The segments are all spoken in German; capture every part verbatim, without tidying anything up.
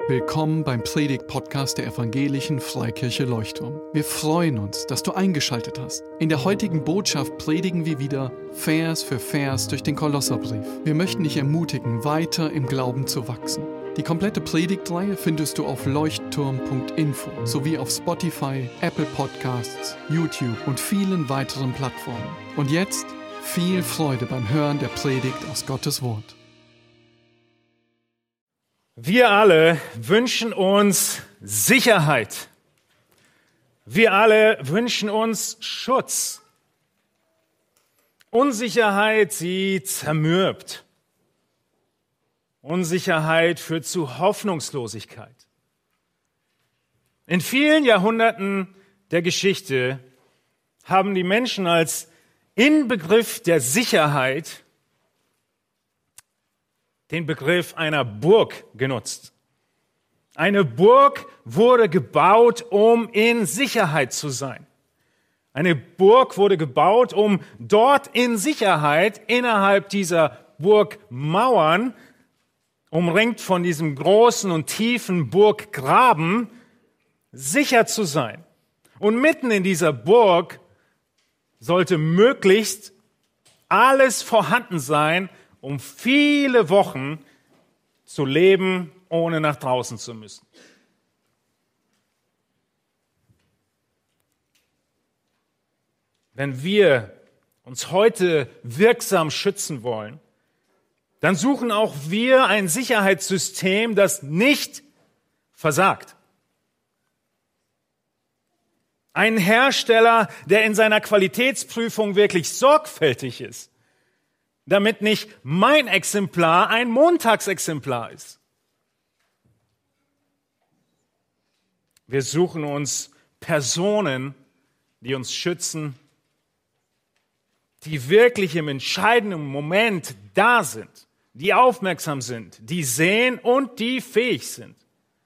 Willkommen beim Predigt-Podcast der Evangelischen Freikirche Leuchtturm. Wir freuen uns, dass du eingeschaltet hast. In der heutigen Botschaft predigen wir wieder Vers für Vers durch den Kolosserbrief. Wir möchten dich ermutigen, weiter im Glauben zu wachsen. Die komplette Predigtreihe findest du auf leuchtturm punkt info sowie auf Spotify, Apple Podcasts, YouTube und vielen weiteren Plattformen. Und jetzt viel Freude beim Hören der Predigt aus Gottes Wort. Wir alle wünschen uns Sicherheit. Wir alle wünschen uns Schutz. Unsicherheit, sie zermürbt. Unsicherheit führt zu Hoffnungslosigkeit. In vielen Jahrhunderten der Geschichte haben die Menschen als Inbegriff der Sicherheit den Begriff einer Burg genutzt. Eine Burg wurde gebaut, um in Sicherheit zu sein. Eine Burg wurde gebaut, um dort in Sicherheit innerhalb dieser Burgmauern, umringt von diesem großen und tiefen Burggraben, sicher zu sein. Und mitten in dieser Burg sollte möglichst alles vorhanden sein, um viele Wochen zu leben, ohne nach draußen zu müssen. Wenn wir uns heute wirksam schützen wollen, dann suchen auch wir ein Sicherheitssystem, das nicht versagt. Ein Hersteller, der in seiner Qualitätsprüfung wirklich sorgfältig ist, damit nicht mein Exemplar ein Montagsexemplar ist. Wir suchen uns Personen, die uns schützen, die wirklich im entscheidenden Moment da sind, die aufmerksam sind, die sehen und die fähig sind.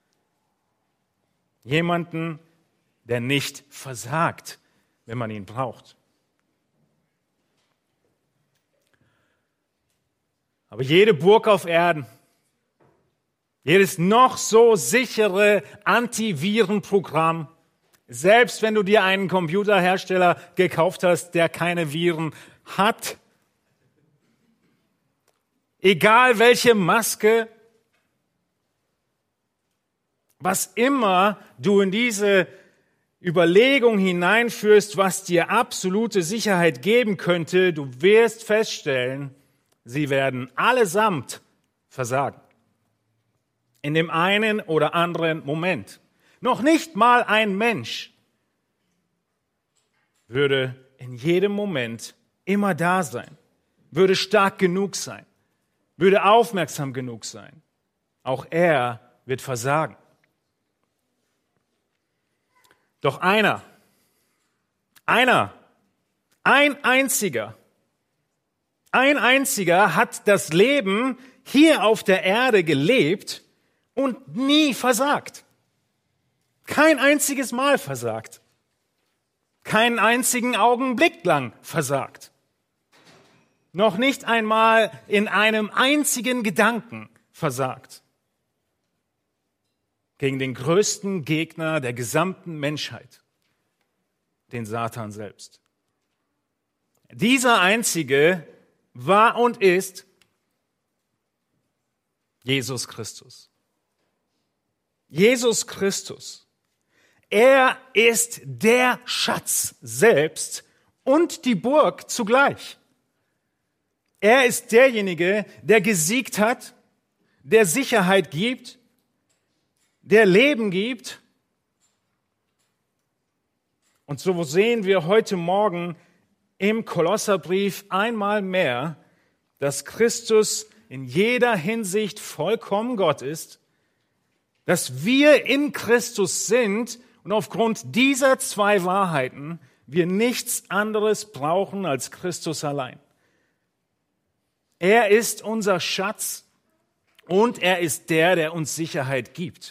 Jemanden, der nicht versagt, wenn man ihn braucht. Aber jede Burg auf Erden, jedes noch so sichere Antivirenprogramm, selbst wenn du dir einen Computerhersteller gekauft hast, der keine Viren hat, egal welche Maske, was immer du in diese Überlegung hineinführst, was dir absolute Sicherheit geben könnte, du wirst feststellen, sie werden allesamt versagen. In dem einen oder anderen Moment. Noch nicht mal ein Mensch würde in jedem Moment immer da sein, würde stark genug sein, würde aufmerksam genug sein. Auch er wird versagen. Doch einer, einer, ein einziger, Ein einziger hat das Leben hier auf der Erde gelebt und nie versagt. Kein einziges Mal versagt. Keinen einzigen Augenblick lang versagt. Noch nicht einmal in einem einzigen Gedanken versagt. Gegen den größten Gegner der gesamten Menschheit, den Satan selbst. Dieser einzige war und ist Jesus Christus. Jesus Christus. Er ist der Schatz selbst und die Burg zugleich. Er ist derjenige, der gesiegt hat, der Sicherheit gibt, der Leben gibt. Und so sehen wir heute Morgen im Kolosserbrief einmal mehr, dass Christus in jeder Hinsicht vollkommen Gott ist, dass wir in Christus sind und aufgrund dieser zwei Wahrheiten wir nichts anderes brauchen als Christus allein. Er ist unser Schatz und er ist der, der uns Sicherheit gibt.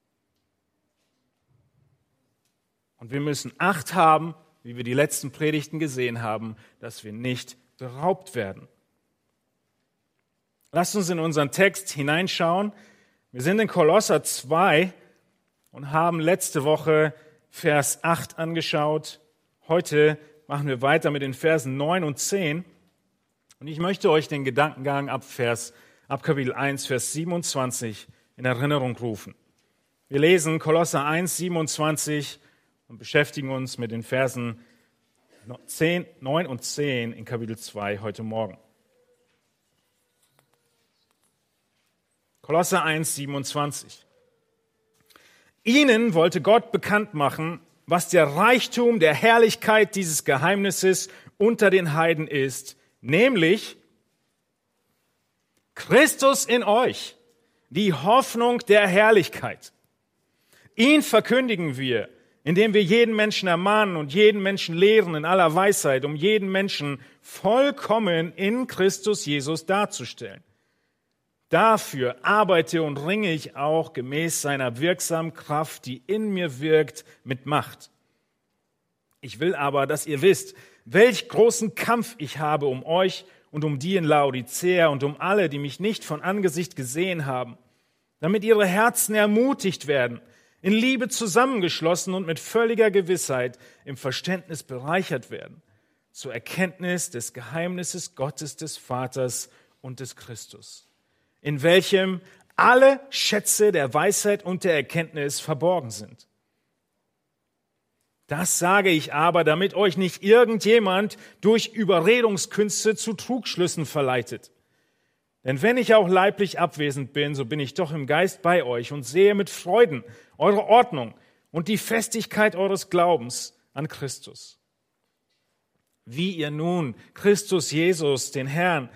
Und wir müssen Acht haben, wie wir die letzten Predigten gesehen haben, dass wir nicht beraubt werden. Lasst uns in unseren Text hineinschauen. Wir sind in Kolosser zwei und haben letzte Woche Vers acht angeschaut. Heute machen wir weiter mit den Versen neun und zehn. Und ich möchte euch den Gedankengang ab, Vers, ab Kapitel eins, Vers siebenundzwanzig in Erinnerung rufen. Wir lesen Kolosser eins, siebenundzwanzig und beschäftigen uns mit den Versen zehn, neun und zehn in Kapitel zwei heute Morgen. Kolosser eins, siebenundzwanzig. Ihnen wollte Gott bekannt machen, was der Reichtum der Herrlichkeit dieses Geheimnisses unter den Heiden ist, nämlich Christus in euch, die Hoffnung der Herrlichkeit. Ihn verkündigen wir, indem wir jeden Menschen ermahnen und jeden Menschen lehren in aller Weisheit, um jeden Menschen vollkommen in Christus Jesus darzustellen. Dafür arbeite und ringe ich auch gemäß seiner wirksamen Kraft, die in mir wirkt, mit Macht. Ich will aber, dass ihr wisst, welch großen Kampf ich habe um euch und um die in Laodicea und um alle, die mich nicht von Angesicht gesehen haben, damit ihre Herzen ermutigt werden, in Liebe zusammengeschlossen und mit völliger Gewissheit im Verständnis bereichert werden, zur Erkenntnis des Geheimnisses Gottes des Vaters und des Christus, in welchem alle Schätze der Weisheit und der Erkenntnis verborgen sind. Das sage ich aber, damit euch nicht irgendjemand durch Überredungskünste zu Trugschlüssen verleitet. Denn wenn ich auch leiblich abwesend bin, so bin ich doch im Geist bei euch und sehe mit Freuden eure Ordnung und die Festigkeit eures Glaubens an Christus. Wie ihr nun Christus Jesus, den Herrn,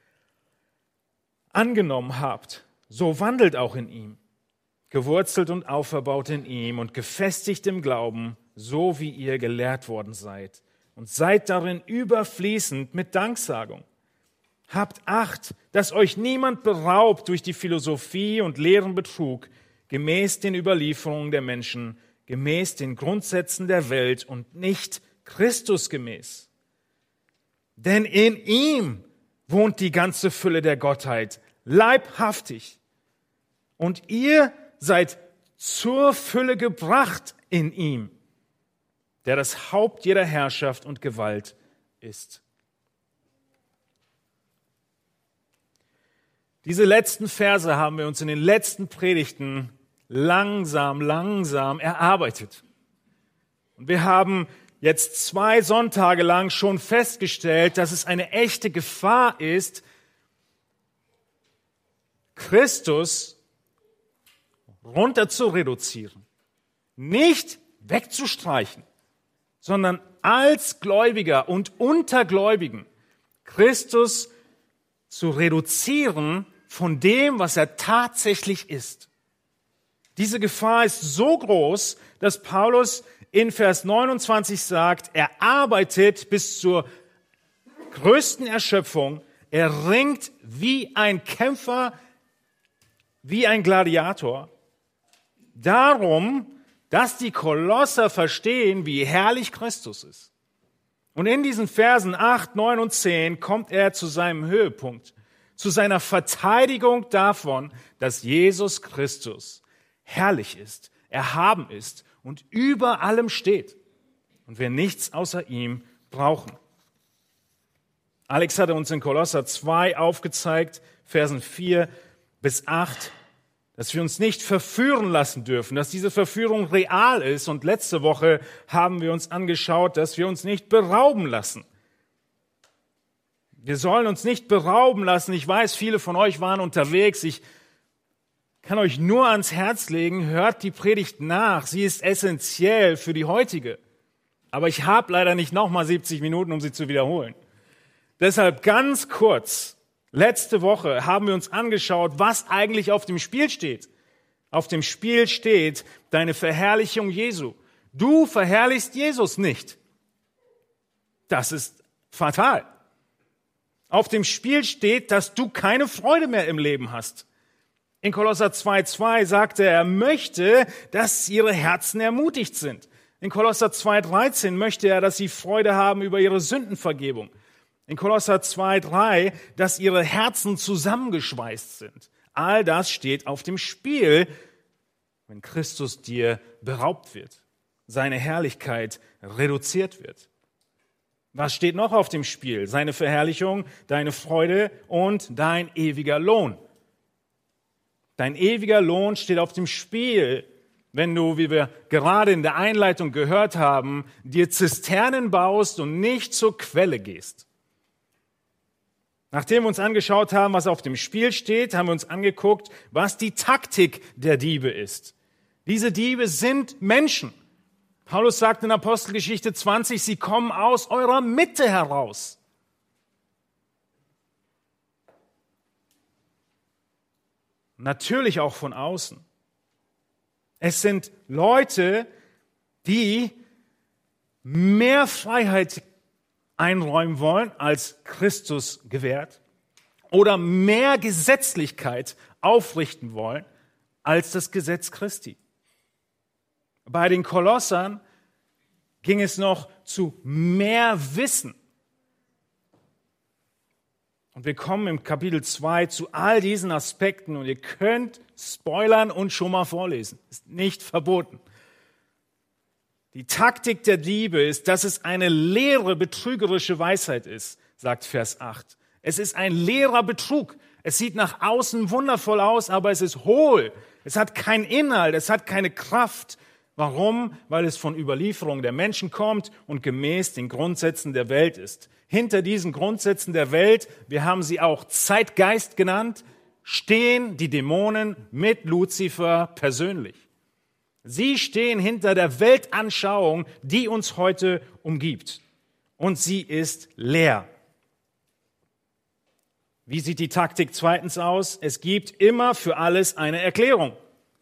angenommen habt, so wandelt auch in ihm, gewurzelt und auferbaut in ihm und gefestigt im Glauben, so wie ihr gelehrt worden seid, und seid darin überfließend mit Danksagung. Habt Acht, dass euch niemand beraubt durch die Philosophie und leeren Betrug, gemäß den Überlieferungen der Menschen, gemäß den Grundsätzen der Welt und nicht Christus gemäß. Denn in ihm wohnt die ganze Fülle der Gottheit, leibhaftig. Und ihr seid zur Fülle gebracht in ihm, der das Haupt jeder Herrschaft und Gewalt ist. Diese letzten Verse haben wir uns in den letzten Predigten langsam, langsam erarbeitet. Und wir haben jetzt zwei Sonntage lang schon festgestellt, dass es eine echte Gefahr ist, Christus runter zu reduzieren, nicht wegzustreichen, sondern als Gläubiger und Untergläubigen Christus zu reduzieren von dem, was er tatsächlich ist. Diese Gefahr ist so groß, dass Paulus in Vers neunundzwanzig sagt, er arbeitet bis zur größten Erschöpfung, er ringt wie ein Kämpfer, wie ein Gladiator. Darum, dass die Kolosser verstehen, wie herrlich Christus ist. Und in diesen Versen acht, neun und zehn kommt er zu seinem Höhepunkt, zu seiner Verteidigung davon, dass Jesus Christus herrlich ist, erhaben ist und über allem steht und wir nichts außer ihm brauchen. Alex hatte uns in Kolosser zwei aufgezeigt, Versen vier bis acht, dass wir uns nicht verführen lassen dürfen, dass diese Verführung real ist. Und letzte Woche haben wir uns angeschaut, dass wir uns nicht berauben lassen. Wir sollen uns nicht berauben lassen. Ich weiß, viele von euch waren unterwegs. Ich kann euch nur ans Herz legen, hört die Predigt nach. Sie ist essentiell für die heutige. Aber ich habe leider nicht nochmal siebzig Minuten, um sie zu wiederholen. Deshalb ganz kurz. Letzte Woche haben wir uns angeschaut, was eigentlich auf dem Spiel steht. Auf dem Spiel steht deine Verherrlichung Jesu. Du verherrlichst Jesus nicht. Das ist fatal. Auf dem Spiel steht, dass du keine Freude mehr im Leben hast. In Kolosser zwei zwei sagte er, er möchte, dass ihre Herzen ermutigt sind. In Kolosser zwei dreizehn möchte er, dass sie Freude haben über ihre Sündenvergebung. In Kolosser zwei drei, dass ihre Herzen zusammengeschweißt sind. All das steht auf dem Spiel, wenn Christus dir beraubt wird, seine Herrlichkeit reduziert wird. Was steht noch auf dem Spiel? Seine Verherrlichung, deine Freude und dein ewiger Lohn. Dein ewiger Lohn steht auf dem Spiel, wenn du, wie wir gerade in der Einleitung gehört haben, dir Zisternen baust und nicht zur Quelle gehst. Nachdem wir uns angeschaut haben, was auf dem Spiel steht, haben wir uns angeguckt, was die Taktik der Diebe ist. Diese Diebe sind Menschen. Paulus sagt in Apostelgeschichte zwanzig, sie kommen aus eurer Mitte heraus. Natürlich auch von außen. Es sind Leute, die mehr Freiheit einräumen wollen, als Christus gewährt, oder mehr Gesetzlichkeit aufrichten wollen, als das Gesetz Christi. Bei den Kolossern ging es noch zu mehr Wissen. Und wir kommen im Kapitel zwei zu all diesen Aspekten und ihr könnt spoilern und schon mal vorlesen. Ist nicht verboten. Die Taktik der Diebe ist, dass es eine leere, betrügerische Weisheit ist, sagt Vers acht. Es ist ein leerer Betrug. Es sieht nach außen wundervoll aus, aber es ist hohl. Es hat keinen Inhalt, es hat keine Kraft. Warum? Weil es von Überlieferung der Menschen kommt und gemäß den Grundsätzen der Welt ist. Hinter diesen Grundsätzen der Welt, wir haben sie auch Zeitgeist genannt, stehen die Dämonen mit Luzifer persönlich. Sie stehen hinter der Weltanschauung, die uns heute umgibt. Und sie ist leer. Wie sieht die Taktik zweitens aus? Es gibt immer für alles eine Erklärung.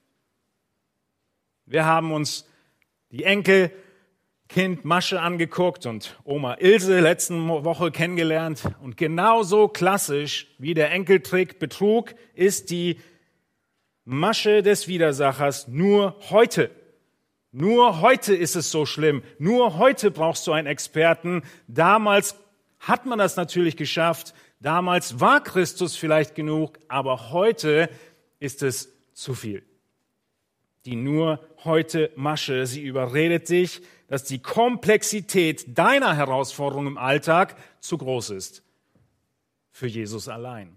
Wir haben uns die Enkelkind Masche angeguckt und Oma Ilse letzte Woche kennengelernt. Und genauso klassisch wie der Enkeltrick Betrug ist die Masche des Widersachers nur heute. Nur heute ist es so schlimm. Nur heute brauchst du einen Experten. Damals hat man das natürlich geschafft. Damals war Christus vielleicht genug, aber heute ist es zu viel. Die nur heute Masche, sie überredet dich, dass die Komplexität deiner Herausforderung im Alltag zu groß ist. Für Jesus allein.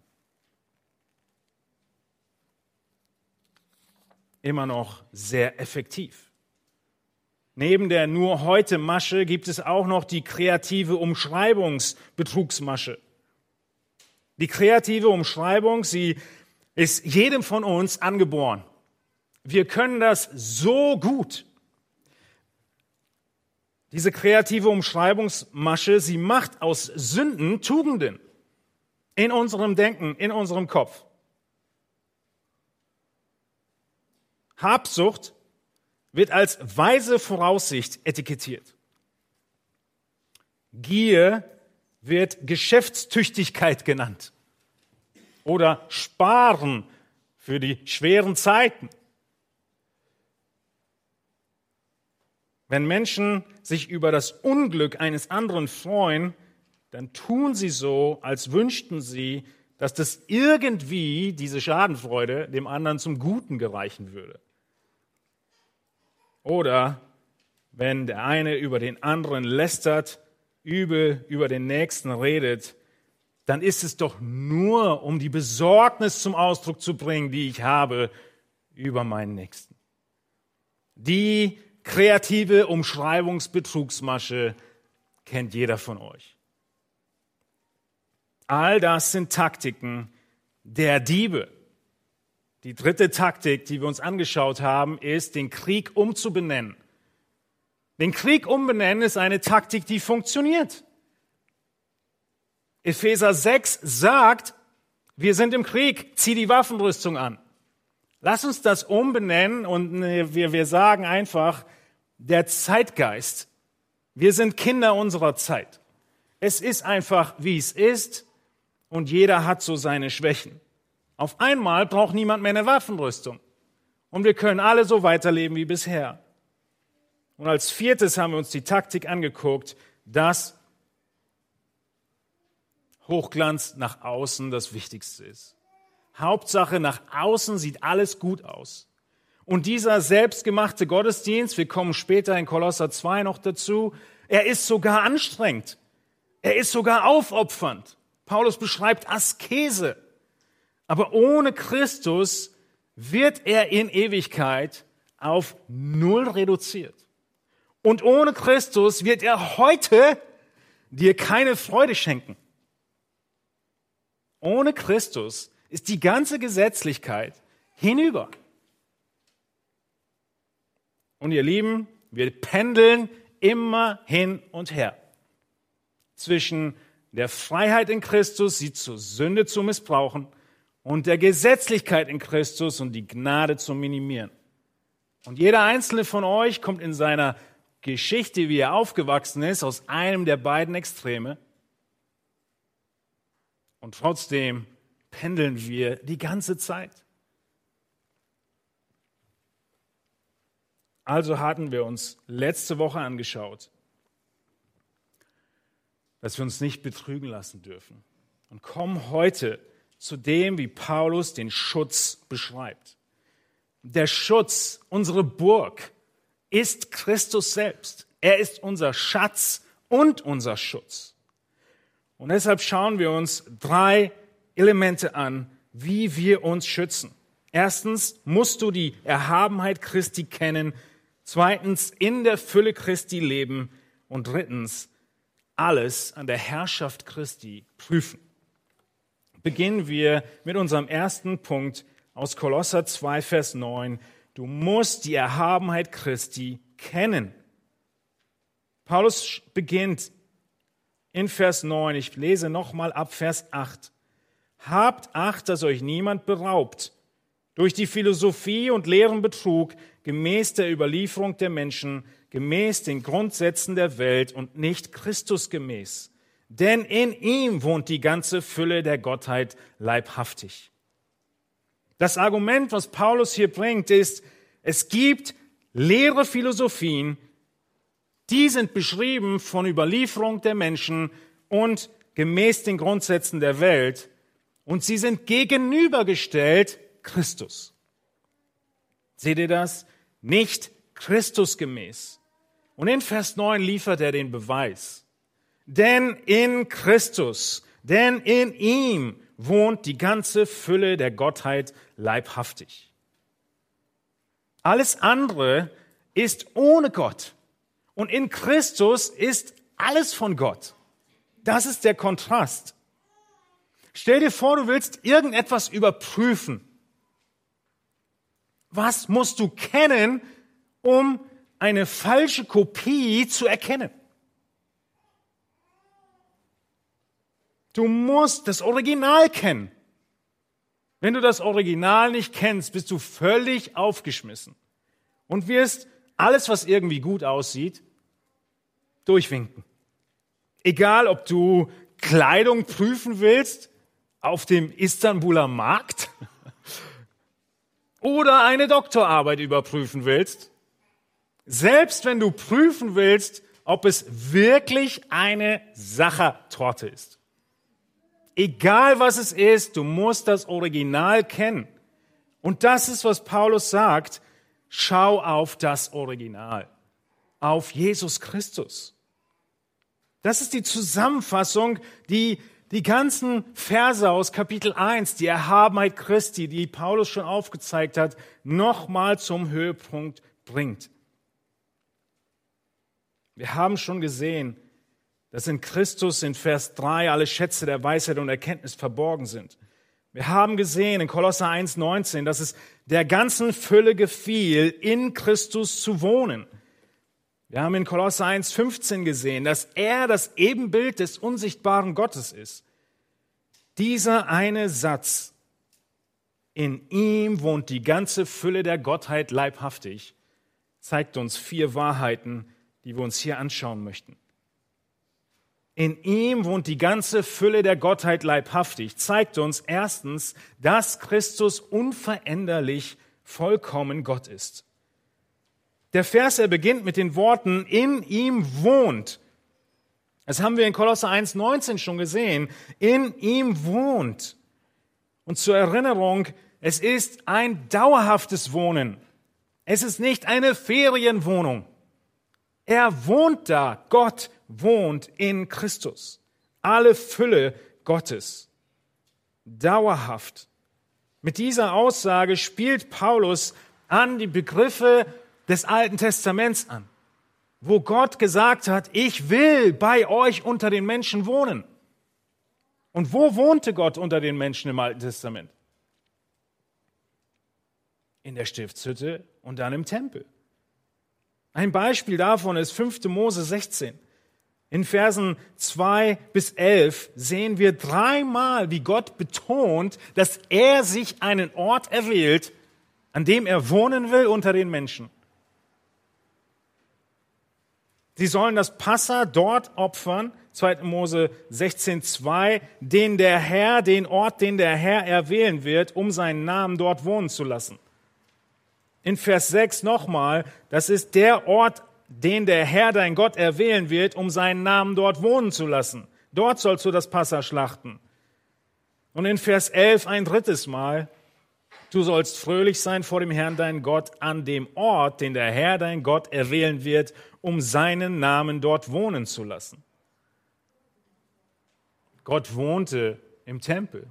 Immer noch sehr effektiv. Neben der nur heute Masche gibt es auch noch die kreative Umschreibungsbetrugsmasche. Die kreative Umschreibung, sie ist jedem von uns angeboren. Wir können das so gut. Diese kreative Umschreibungsmasche, sie macht aus Sünden Tugenden in unserem Denken, in unserem Kopf. Habsucht wird als weise Voraussicht etikettiert. Gier wird Geschäftstüchtigkeit genannt oder Sparen für die schweren Zeiten. Wenn Menschen sich über das Unglück eines anderen freuen, dann tun sie so, als wünschten sie, dass das irgendwie, diese Schadenfreude, dem anderen zum Guten gereichen würde. Oder wenn der eine über den anderen lästert, übel über den Nächsten redet, dann ist es doch nur, um die Besorgnis zum Ausdruck zu bringen, die ich habe über meinen Nächsten. Die kreative Umschreibungsbetrugsmasche kennt jeder von euch. All das sind Taktiken der Diebe. Die dritte Taktik, die wir uns angeschaut haben, ist, den Krieg umzubenennen. Den Krieg umbenennen ist eine Taktik, die funktioniert. Epheser sechs sagt, wir sind im Krieg, zieh die Waffenrüstung an. Lass uns das umbenennen und wir, wir sagen einfach, der Zeitgeist. Wir sind Kinder unserer Zeit. Es ist einfach, wie es ist und jeder hat so seine Schwächen. Auf einmal braucht niemand mehr eine Waffenrüstung und wir können alle so weiterleben wie bisher. Und als viertes haben wir uns die Taktik angeguckt, dass Hochglanz nach außen das Wichtigste ist. Hauptsache, nach außen sieht alles gut aus. Und dieser selbstgemachte Gottesdienst, wir kommen später in Kolosser zwei noch dazu, er ist sogar anstrengend. Er ist sogar aufopfernd. Paulus beschreibt Askese. Aber ohne Christus wird er in Ewigkeit auf null reduziert. Und ohne Christus wird er heute dir keine Freude schenken. Ohne Christus ist die ganze Gesetzlichkeit hinüber. Und ihr Lieben, wir pendeln immer hin und her zwischen der Freiheit in Christus, sie zur Sünde zu missbrauchen, und der Gesetzlichkeit in Christus und die Gnade zu minimieren. Und jeder einzelne von euch kommt in seiner Geschichte, wie er aufgewachsen ist, aus einem der beiden Extreme. Und trotzdem pendeln wir die ganze Zeit. Also hatten wir uns letzte Woche angeschaut, dass wir uns nicht betrügen lassen dürfen. Und kommen heute zu dem, wie Paulus den Schutz beschreibt. Der Schutz, unsere Burg, ist Christus selbst. Er ist unser Schatz und unser Schutz. Und deshalb schauen wir uns drei Elemente an, wie wir uns schützen. Erstens musst du die Erhabenheit Christi kennen. Zweitens in der Fülle Christi leben. Und drittens alles an der Herrschaft Christi prüfen. Beginnen wir mit unserem ersten Punkt aus Kolosser zwei, Vers neun. Du musst die Erhabenheit Christi kennen. Paulus beginnt in Vers neun, ich lese nochmal ab Vers acht. Habt Acht, dass euch niemand beraubt durch die Philosophie und leeren Betrug, gemäß der Überlieferung der Menschen, gemäß den Grundsätzen der Welt und nicht Christus gemäß. Denn in ihm wohnt die ganze Fülle der Gottheit leibhaftig. Das Argument, was Paulus hier bringt, ist, es gibt leere Philosophien, die sind beschrieben von Überlieferung der Menschen und gemäß den Grundsätzen der Welt, und sie sind gegenübergestellt Christus. Seht ihr das? Nicht Christusgemäß. Und in Vers neun liefert er den Beweis. Denn in Christus, denn in ihm wohnt die ganze Fülle der Gottheit leibhaftig. Alles andere ist ohne Gott. Und in Christus ist alles von Gott. Das ist der Kontrast. Stell dir vor, du willst irgendetwas überprüfen. Was musst du kennen, um eine falsche Kopie zu erkennen? Du musst das Original kennen. Wenn du das Original nicht kennst, bist du völlig aufgeschmissen und wirst alles, was irgendwie gut aussieht, durchwinken. Egal, ob du Kleidung prüfen willst auf dem Istanbuler Markt oder eine Doktorarbeit überprüfen willst, selbst wenn du prüfen willst, ob es wirklich eine Sachertorte ist. Egal was es ist, du musst das Original kennen. Und das ist, was Paulus sagt, schau auf das Original, auf Jesus Christus. Das ist die Zusammenfassung, die die ganzen Verse aus Kapitel eins, die Erhabenheit Christi, die Paulus schon aufgezeigt hat, nochmal zum Höhepunkt bringt. Wir haben schon gesehen, dass in Christus in Vers drei alle Schätze der Weisheit und Erkenntnis verborgen sind. Wir haben gesehen in Kolosser eins neunzehn, dass es der ganzen Fülle gefiel, in Christus zu wohnen. Wir haben in Kolosser eins fünfzehn gesehen, dass er das Ebenbild des unsichtbaren Gottes ist. Dieser eine Satz, in ihm wohnt die ganze Fülle der Gottheit leibhaftig, zeigt uns vier Wahrheiten, die wir uns hier anschauen möchten. In ihm wohnt die ganze Fülle der Gottheit leibhaftig, zeigt uns erstens, dass Christus unveränderlich vollkommen Gott ist. Der Vers, er beginnt mit den Worten, in ihm wohnt. Das haben wir in Kolosser eins neunzehn schon gesehen. In ihm wohnt. Und zur Erinnerung, es ist ein dauerhaftes Wohnen. Es ist nicht eine Ferienwohnung. Er wohnt da. Gott wohnt in Christus. Alle Fülle Gottes. Dauerhaft. Mit dieser Aussage spielt Paulus an die Begriffe des Alten Testaments an, wo Gott gesagt hat, ich will bei euch unter den Menschen wohnen. Und wo wohnte Gott unter den Menschen im Alten Testament? In der Stiftshütte und dann im Tempel. Ein Beispiel davon ist fünfte Mose sechzehn. In Versen zwei bis elf sehen wir dreimal, wie Gott betont, dass er sich einen Ort erwählt, an dem er wohnen will unter den Menschen. Sie sollen das Passa dort opfern, zweite Mose sechzehn zwei, den der Herr, den Ort, den der Herr erwählen wird, um seinen Namen dort wohnen zu lassen. In Vers sechs nochmal, das ist der Ort, den der Herr, dein Gott, erwählen wird, um seinen Namen dort wohnen zu lassen. Dort sollst du das Passa schlachten. Und in Vers elf ein drittes Mal, du sollst fröhlich sein vor dem Herrn, dein Gott, an dem Ort, den der Herr, dein Gott, erwählen wird, um seinen Namen dort wohnen zu lassen. Gott wohnte im Tempel.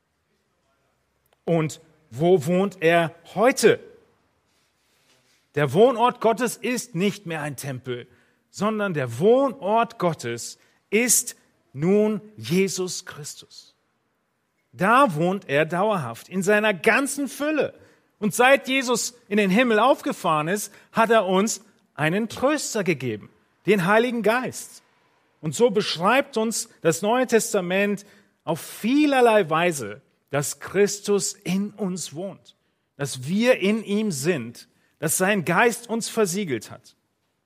Und wo wohnt er heute? Der Wohnort Gottes ist nicht mehr ein Tempel, sondern der Wohnort Gottes ist nun Jesus Christus. Da wohnt er dauerhaft, in seiner ganzen Fülle. Und seit Jesus in den Himmel aufgefahren ist, hat er uns einen Tröster gegeben, den Heiligen Geist. Und so beschreibt uns das Neue Testament auf vielerlei Weise, dass Christus in uns wohnt, dass wir in ihm sind, dass sein Geist uns versiegelt hat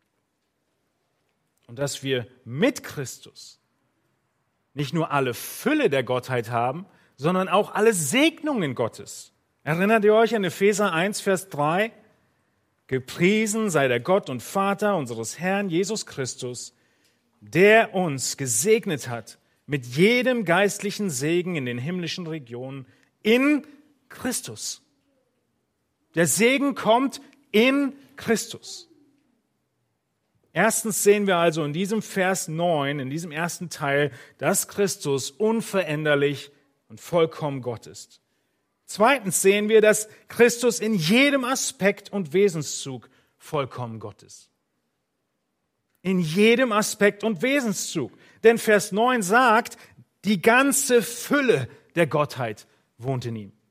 und dass wir mit Christus nicht nur alle Fülle der Gottheit haben, sondern auch alle Segnungen Gottes. Erinnert ihr euch an Epheser eins, Vers drei? Gepriesen sei der Gott und Vater unseres Herrn Jesus Christus, der uns gesegnet hat mit jedem geistlichen Segen in den himmlischen Regionen in Christus. Der Segen kommt in Christus. Erstens sehen wir also in diesem Vers neun, in diesem ersten Teil, dass Christus unveränderlich und vollkommen Gott ist. Zweitens sehen wir, dass Christus in jedem Aspekt und Wesenszug vollkommen Gott ist. In jedem Aspekt und Wesenszug. Denn Vers neun sagt, die ganze Fülle der Gottheit wohnt in ihm.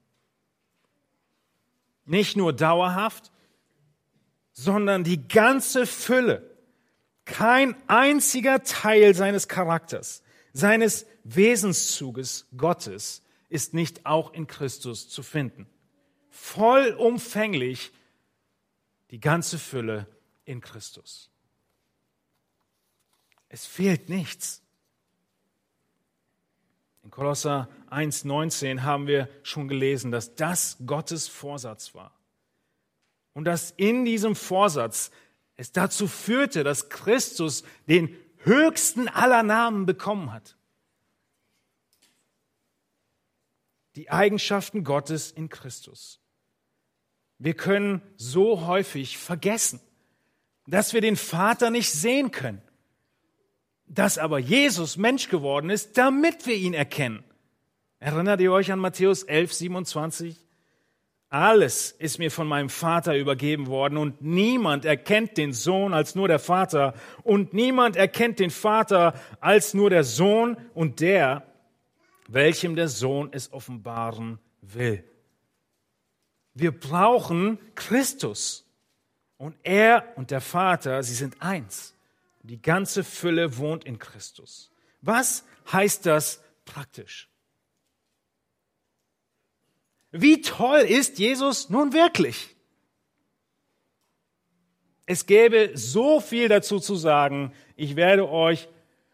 Nicht nur dauerhaft, sondern die ganze Fülle. Kein einziger Teil seines Charakters, seines Wesenszuges Gottes ist nicht auch in Christus zu finden. Vollumfänglich die ganze Fülle in Christus. Es fehlt nichts. In Kolosser eins neunzehn haben wir schon gelesen, dass das Gottes Vorsatz war. Und dass in diesem Vorsatz es dazu führte, dass Christus den höchsten aller Namen bekommen hat. Die Eigenschaften Gottes in Christus. Wir können so häufig vergessen, dass wir den Vater nicht sehen können. Dass aber Jesus Mensch geworden ist, damit wir ihn erkennen. Erinnert ihr euch an Matthäus elf, siebenundzwanzig? Alles ist mir von meinem Vater übergeben worden und niemand erkennt den Sohn als nur der Vater und niemand erkennt den Vater als nur der Sohn und der, welchem der Sohn es offenbaren will. Wir brauchen Christus und er und der Vater, sie sind eins. Die ganze Fülle wohnt in Christus. Was heißt das praktisch? Wie toll ist Jesus nun wirklich? Es gäbe so viel dazu zu sagen. Ich werde euch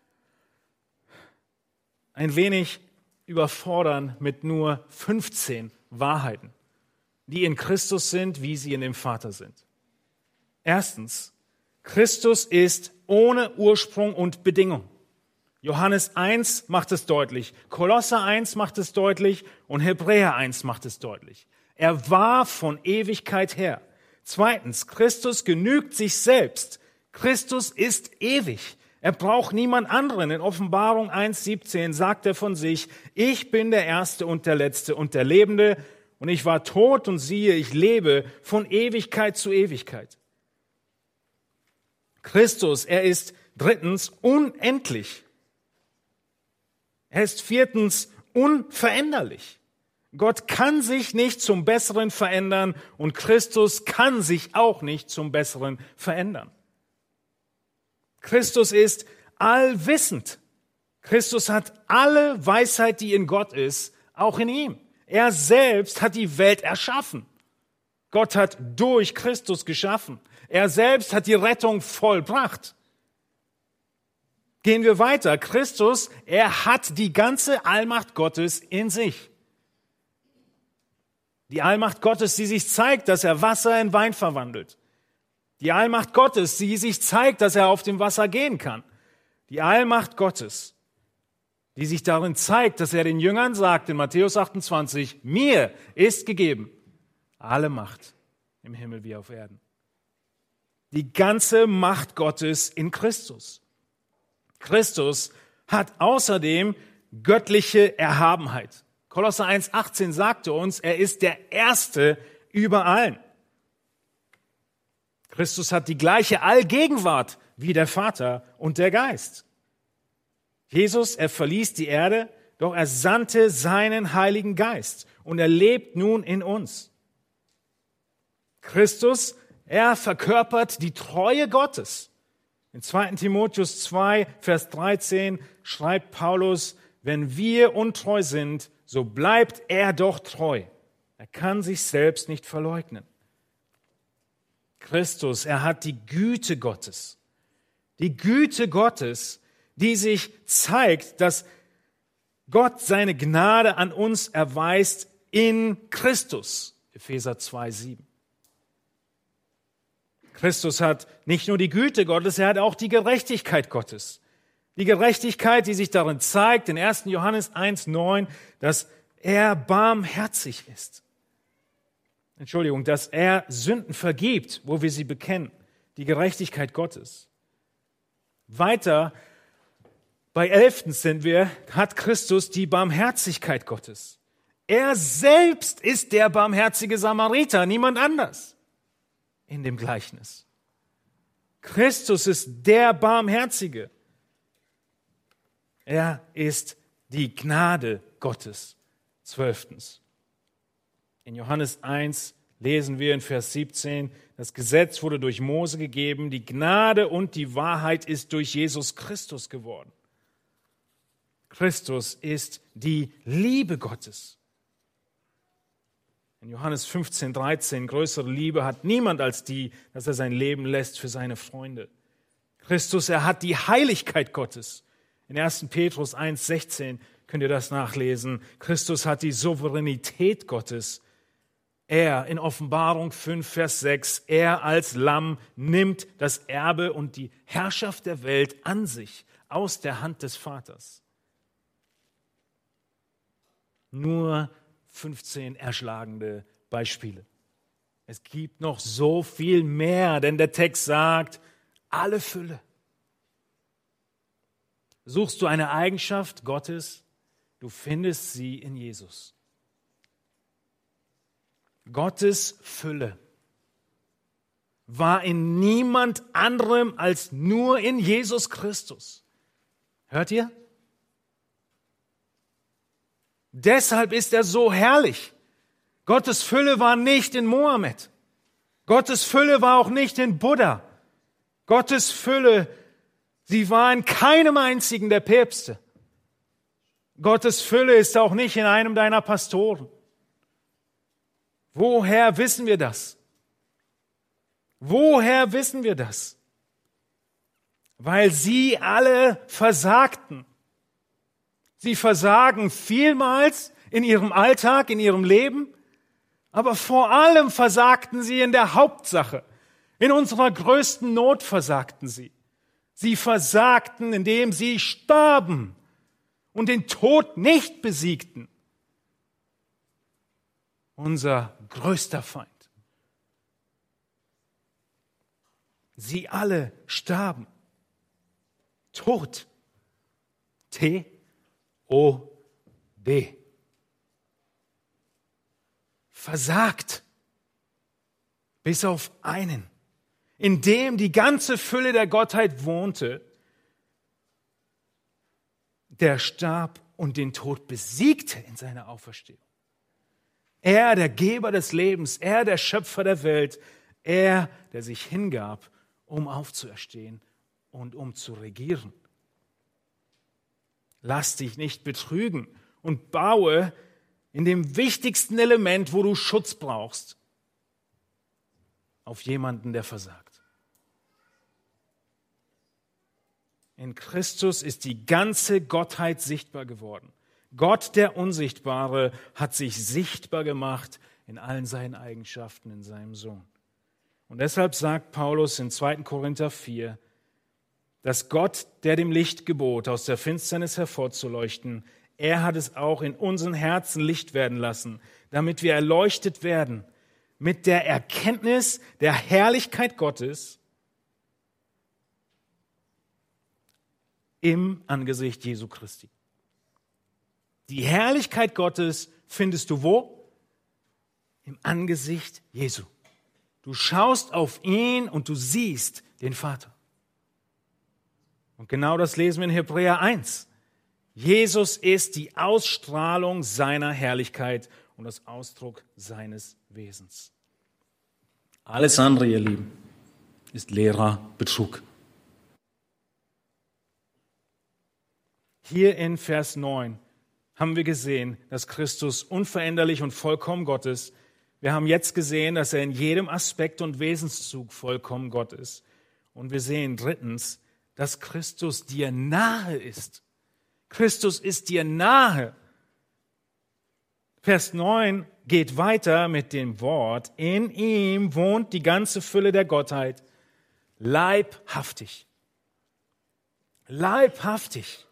ein wenig überfordern mit nur fünfzehn Wahrheiten, die in Christus sind, wie sie in dem Vater sind. Erstens, Christus ist ohne Ursprung und Bedingung. Johannes eins macht es deutlich, Kolosser eins macht es deutlich und Hebräer eins macht es deutlich. Er war von Ewigkeit her. Zweitens, Christus genügt sich selbst. Christus ist ewig. Er braucht niemand anderen. In Offenbarung eins siebzehn sagt er von sich, ich bin der Erste und der Letzte und der Lebende und ich war tot und siehe, ich lebe von Ewigkeit zu Ewigkeit. Christus, er ist drittens unendlich. Er ist viertens unveränderlich. Gott kann sich nicht zum Besseren verändern und Christus kann sich auch nicht zum Besseren verändern. Christus ist allwissend. Christus hat alle Weisheit, die in Gott ist, auch in ihm. Er selbst hat die Welt erschaffen. Gott hat durch Christus geschaffen. Er selbst hat die Rettung vollbracht. Gehen wir weiter. Christus, er hat die ganze Allmacht Gottes in sich. Die Allmacht Gottes, die sich zeigt, dass er Wasser in Wein verwandelt. Die Allmacht Gottes, die sich zeigt, dass er auf dem Wasser gehen kann. Die Allmacht Gottes, die sich darin zeigt, dass er den Jüngern sagt in Matthäus achtundzwanzig, mir ist gegeben alle Macht im Himmel wie auf Erden. Die ganze Macht Gottes in Christus. Christus hat außerdem göttliche Erhabenheit. Kolosser eins achtzehn sagte uns, er ist der Erste über allen. Christus hat die gleiche Allgegenwart wie der Vater und der Geist. Jesus, er verließ die Erde, doch er sandte seinen Heiligen Geist und er lebt nun in uns. Christus, er verkörpert die Treue Gottes. In zweiten Timotheus zwei, Vers dreizehn schreibt Paulus, wenn wir untreu sind, so bleibt er doch treu. Er kann sich selbst nicht verleugnen. Christus, er hat die Güte Gottes. Die Güte Gottes, die sich zeigt, dass Gott seine Gnade an uns erweist in Christus. Epheser zwei, sieben. Christus hat nicht nur die Güte Gottes, er hat auch die Gerechtigkeit Gottes. Die Gerechtigkeit, die sich darin zeigt, in ersten Johannes eins, neun, dass er barmherzig ist. Entschuldigung, dass er Sünden vergibt, wo wir sie bekennen. Die Gerechtigkeit Gottes. Weiter, bei elftens sind wir, hat Christus die Barmherzigkeit Gottes. Er selbst ist der barmherzige Samariter, niemand anders in dem Gleichnis. Christus ist der Barmherzige. Er ist die Gnade Gottes. Zwölftens. In Johannes eins lesen wir in Vers siebzehn, das Gesetz wurde durch Mose gegeben, die Gnade und die Wahrheit ist durch Jesus Christus geworden. Christus ist die Liebe Gottes. In Johannes fünfzehn, dreizehn, größere Liebe hat niemand als die, dass er sein Leben lässt für seine Freunde. Christus, er hat die Heiligkeit Gottes. In ersten Petrus eins, sechzehn könnt ihr das nachlesen. Christus hat die Souveränität Gottes. Er in Offenbarung fünf, Vers sechs, er als Lamm nimmt das Erbe und die Herrschaft der Welt an sich aus der Hand des Vaters. Nur fünfzehn erschlagende Beispiele. Es gibt noch so viel mehr, denn der Text sagt, alle Fülle. Suchst du eine Eigenschaft Gottes, du findest sie in Jesus. Gottes Fülle war in niemand anderem als nur in Jesus Christus. Hört ihr? Deshalb ist er so herrlich. Gottes Fülle war nicht in Mohammed. Gottes Fülle war auch nicht in Buddha. Gottes Fülle, sie war in keinem einzigen der Päpste. Gottes Fülle ist auch nicht in einem deiner Pastoren. Woher wissen wir das? Woher wissen wir das? Weil sie alle versagten. Sie versagen vielmals in ihrem Alltag, in ihrem Leben, aber vor allem versagten sie in der Hauptsache. In unserer größten Not versagten sie. Sie versagten, indem sie starben und den Tod nicht besiegten. Unser größter Feind. Sie alle starben. Tod. T O D. Versagt. Bis auf einen, in dem die ganze Fülle der Gottheit wohnte, der starb und den Tod besiegte in seiner Auferstehung. Er, der Geber des Lebens, er, der Schöpfer der Welt, er, der sich hingab, um aufzuerstehen und um zu regieren. Lass dich nicht betrügen und baue in dem wichtigsten Element, wo du Schutz brauchst, auf jemanden, der versagt. In Christus ist die ganze Gottheit sichtbar geworden. Gott, der Unsichtbare, hat sich sichtbar gemacht in allen seinen Eigenschaften in seinem Sohn. Und deshalb sagt Paulus in zweiten Korinther vier, dass Gott, der dem Licht gebot, aus der Finsternis hervorzuleuchten, er hat es auch in unseren Herzen Licht werden lassen, damit wir erleuchtet werden mit der Erkenntnis der Herrlichkeit Gottes im Angesicht Jesu Christi. Die Herrlichkeit Gottes findest du wo? Im Angesicht Jesu. Du schaust auf ihn und du siehst den Vater. Und genau das lesen wir in Hebräer eins. Jesus ist die Ausstrahlung seiner Herrlichkeit und das Ausdruck seines Wesens. Alles andere, ihr Lieben, ist leerer Betrug. Hier in Vers neun haben wir gesehen, dass Christus unveränderlich und vollkommen Gott ist. Wir haben jetzt gesehen, dass er in jedem Aspekt und Wesenszug vollkommen Gott ist. Und wir sehen drittens, dass Christus dir nahe ist. Christus ist dir nahe. Vers neun geht weiter mit dem Wort, in ihm wohnt die ganze Fülle der Gottheit, leibhaftig. Leibhaftig.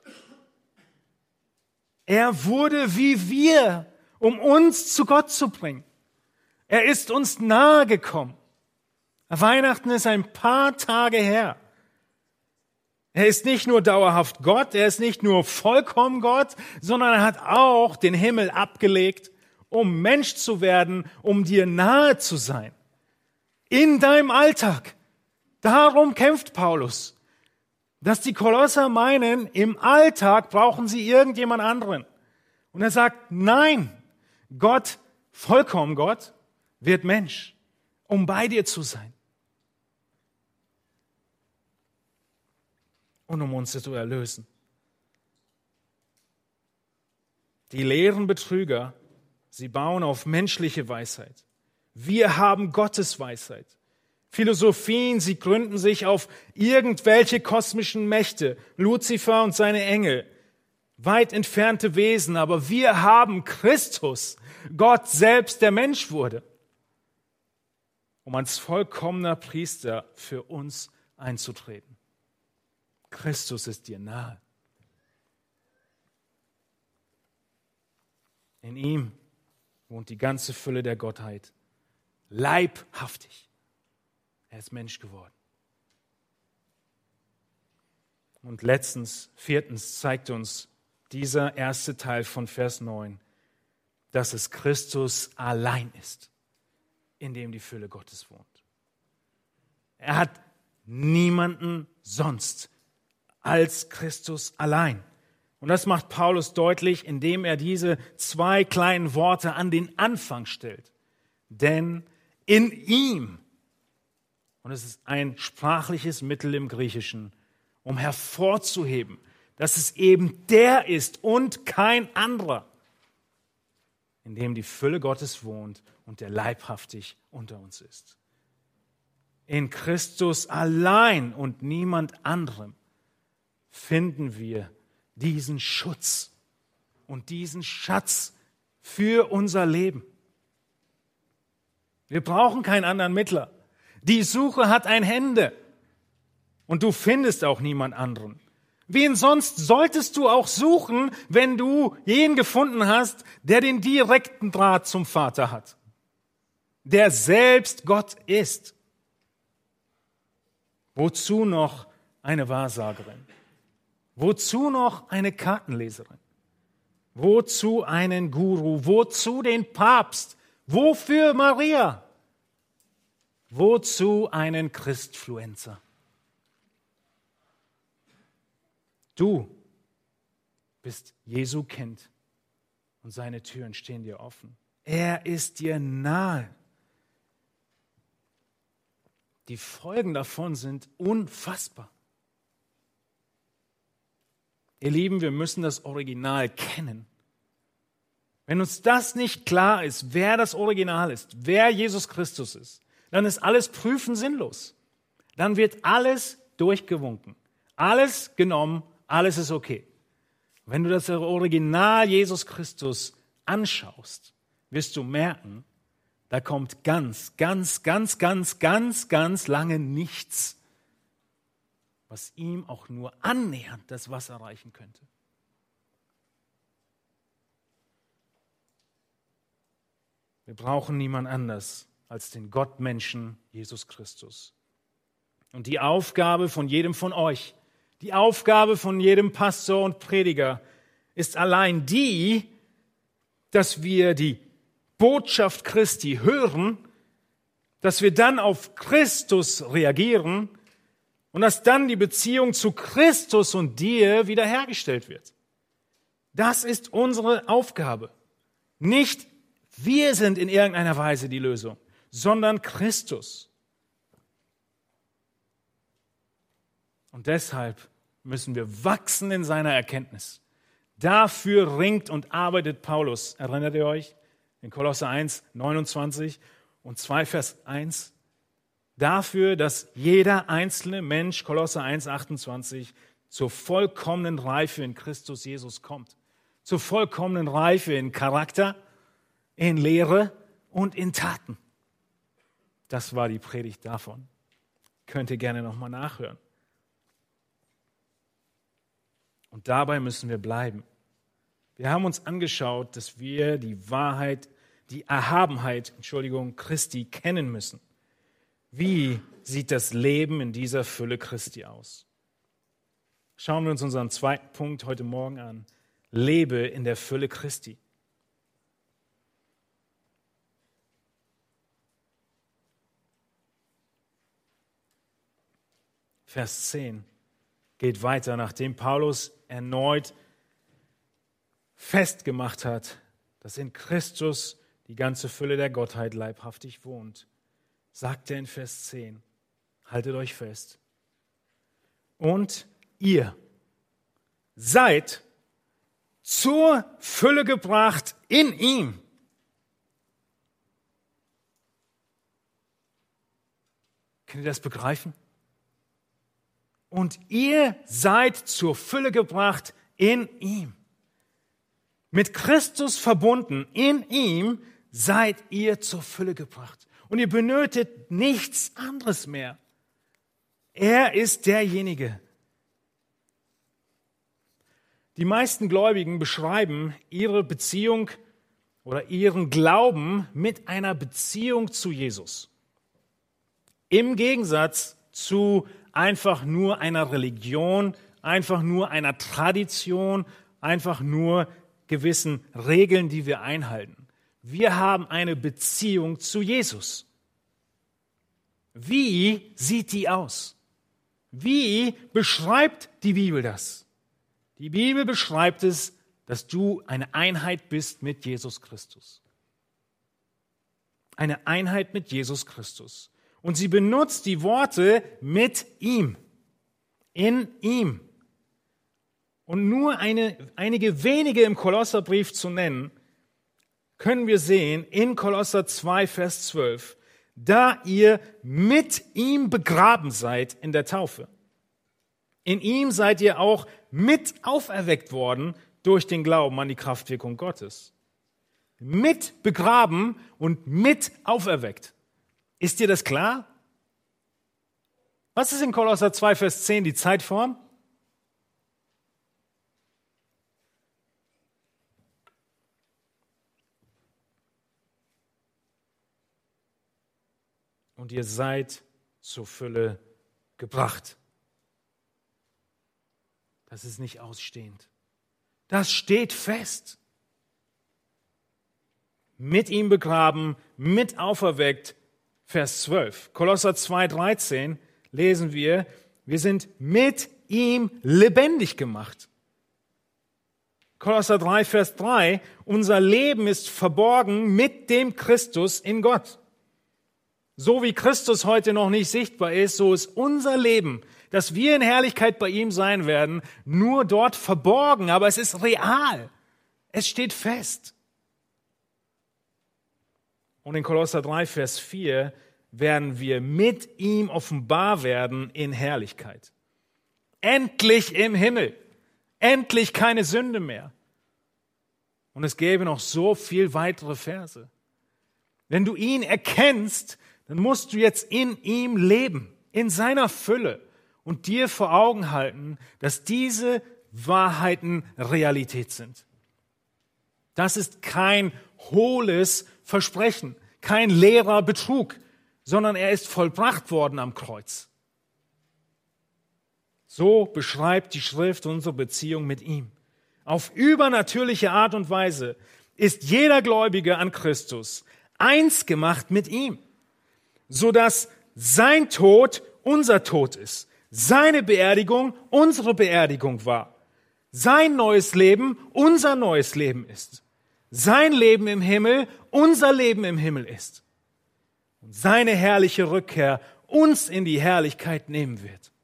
Er wurde wie wir, um uns zu Gott zu bringen. Er ist uns nahe gekommen. Weihnachten ist ein paar Tage her. Er ist nicht nur dauerhaft Gott, er ist nicht nur vollkommen Gott, sondern er hat auch den Himmel abgelegt, um Mensch zu werden, um dir nahe zu sein. In deinem Alltag. Darum kämpft Paulus. Dass die Kolosser meinen, im Alltag brauchen sie irgendjemand anderen. Und er sagt, nein, Gott, vollkommen Gott, wird Mensch, um bei dir zu sein. Und um uns zu erlösen. Die leeren Betrüger, sie bauen auf menschliche Weisheit. Wir haben Gottes Weisheit. Philosophien, sie gründen sich auf irgendwelche kosmischen Mächte, Luzifer und seine Engel, weit entfernte Wesen, aber wir haben Christus, Gott selbst, der Mensch wurde, um als vollkommener Priester für uns einzutreten. Christus ist dir nahe. In ihm wohnt die ganze Fülle der Gottheit, leibhaftig. Er ist Mensch geworden. Und letztens, viertens, zeigt uns dieser erste Teil von Vers neun, dass es Christus allein ist, in dem die Fülle Gottes wohnt. Er hat niemanden sonst als Christus allein. Und das macht Paulus deutlich, indem er diese zwei kleinen Worte an den Anfang stellt. Denn in ihm, und es ist ein sprachliches Mittel im Griechischen, um hervorzuheben, dass es eben der ist und kein anderer, in dem die Fülle Gottes wohnt und der leibhaftig unter uns ist. In Christus allein und niemand anderem finden wir diesen Schutz und diesen Schatz für unser Leben. Wir brauchen keinen anderen Mittler. Die Suche hat ein Ende. Und du findest auch niemand anderen. Wen sonst solltest du auch suchen, wenn du jenen gefunden hast, der den direkten Draht zum Vater hat, der selbst Gott ist? Wozu noch eine Wahrsagerin? Wozu noch eine Kartenleserin? Wozu einen Guru? Wozu den Papst? Wofür Maria? Wozu einen Christfluencer? Du bist Jesu Kind und seine Türen stehen dir offen. Er ist dir nahe. Die Folgen davon sind unfassbar. Ihr Lieben, wir müssen das Original kennen. Wenn uns das nicht klar ist, wer das Original ist, wer Jesus Christus ist, dann ist alles Prüfen sinnlos. Dann wird alles durchgewunken, alles genommen, alles ist okay. Wenn du das Original Jesus Christus anschaust, wirst du merken, da kommt ganz, ganz, ganz, ganz, ganz, ganz lange nichts, was ihm auch nur annähernd das Wasser reichen könnte. Wir brauchen niemand anders als den Gottmenschen Jesus Christus. Und die Aufgabe von jedem von euch, die Aufgabe von jedem Pastor und Prediger ist allein die, dass wir die Botschaft Christi hören, dass wir dann auf Christus reagieren und dass dann die Beziehung zu Christus und dir wiederhergestellt wird. Das ist unsere Aufgabe. Nicht wir sind in irgendeiner Weise die Lösung, sondern Christus. Und deshalb müssen wir wachsen in seiner Erkenntnis. Dafür ringt und arbeitet Paulus. Erinnert ihr euch? In Kolosser eins, neunundzwanzig und zwei, Vers eins. Dafür, dass jeder einzelne Mensch, Kolosser eins, achtundzwanzig, zur vollkommenen Reife in Christus Jesus kommt. Zur vollkommenen Reife in Charakter, in Lehre und in Taten. Das war die Predigt davon. Könnt ihr gerne nochmal nachhören. Und dabei müssen wir bleiben. Wir haben uns angeschaut, dass wir die Wahrheit, die Erhabenheit, Entschuldigung, Christi kennen müssen. Wie sieht das Leben in dieser Fülle Christi aus? Schauen wir uns unseren zweiten Punkt heute Morgen an. Lebe in der Fülle Christi. Vers zehn geht weiter, nachdem Paulus erneut festgemacht hat, dass in Christus die ganze Fülle der Gottheit leibhaftig wohnt, sagt er in Vers zehn, haltet euch fest, und ihr seid zur Fülle gebracht in ihm. Könnt ihr das begreifen? Und ihr seid zur Fülle gebracht in ihm. Mit Christus verbunden, in ihm seid ihr zur Fülle gebracht. Und ihr benötigt nichts anderes mehr. Er ist derjenige. Die meisten Gläubigen beschreiben ihre Beziehung oder ihren Glauben mit einer Beziehung zu Jesus. Im Gegensatz zu einfach nur einer Religion, einfach nur einer Tradition, einfach nur gewissen Regeln, die wir einhalten. Wir haben eine Beziehung zu Jesus. Wie sieht die aus? Wie beschreibt die Bibel das? Die Bibel beschreibt es, dass du eine Einheit bist mit Jesus Christus. Eine Einheit mit Jesus Christus. Und sie benutzt die Worte mit ihm, in ihm. Und nur eine, einige wenige im Kolosserbrief zu nennen, können wir sehen in Kolosser zwei, Vers zwölf, da ihr mit ihm begraben seid in der Taufe. In ihm seid ihr auch mit auferweckt worden durch den Glauben an die Kraftwirkung Gottes. Mit begraben und mit auferweckt. Ist dir das klar? Was ist in Kolosser zwei, Vers zehn die Zeitform? Und ihr seid zur Fülle gebracht. Das ist nicht ausstehend. Das steht fest. Mit ihm begraben, mit auferweckt. Vers zwölf. Kolosser zwei, dreizehn lesen wir, wir sind mit ihm lebendig gemacht. Kolosser drei, Vers drei, unser Leben ist verborgen mit dem Christus in Gott. So wie Christus heute noch nicht sichtbar ist, so ist unser Leben, dass wir in Herrlichkeit bei ihm sein werden, nur dort verborgen, aber es ist real. Es steht fest. Und in Kolosser drei, Vers vier werden wir mit ihm offenbar werden in Herrlichkeit. Endlich im Himmel. Endlich keine Sünde mehr. Und es gäbe noch so viel weitere Verse. Wenn du ihn erkennst, dann musst du jetzt in ihm leben, in seiner Fülle und dir vor Augen halten, dass diese Wahrheiten Realität sind. Das ist kein hohles Versprechen, kein leerer Betrug, sondern er ist vollbracht worden am Kreuz. So beschreibt die Schrift unsere Beziehung mit ihm. Auf übernatürliche Art und Weise ist jeder Gläubige an Christus eins gemacht mit ihm, sodass sein Tod unser Tod ist, seine Beerdigung unsere Beerdigung war, sein neues Leben unser neues Leben ist, sein Leben im Himmel unser Leben im Himmel ist und seine herrliche Rückkehr uns in die Herrlichkeit nehmen wird.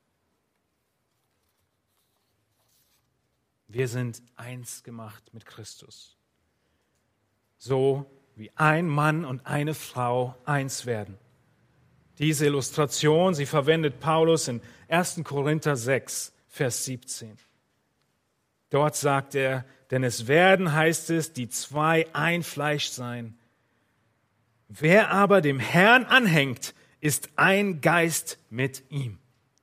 Wir sind eins gemacht mit Christus, so wie ein Mann und eine Frau eins werden. Diese Illustration, sie verwendet Paulus in erster Korinther sechs, Vers siebzehn. Dort sagt er, denn es werden, heißt es, die zwei ein Fleisch sein. Wer aber dem Herrn anhängt, ist ein Geist mit ihm.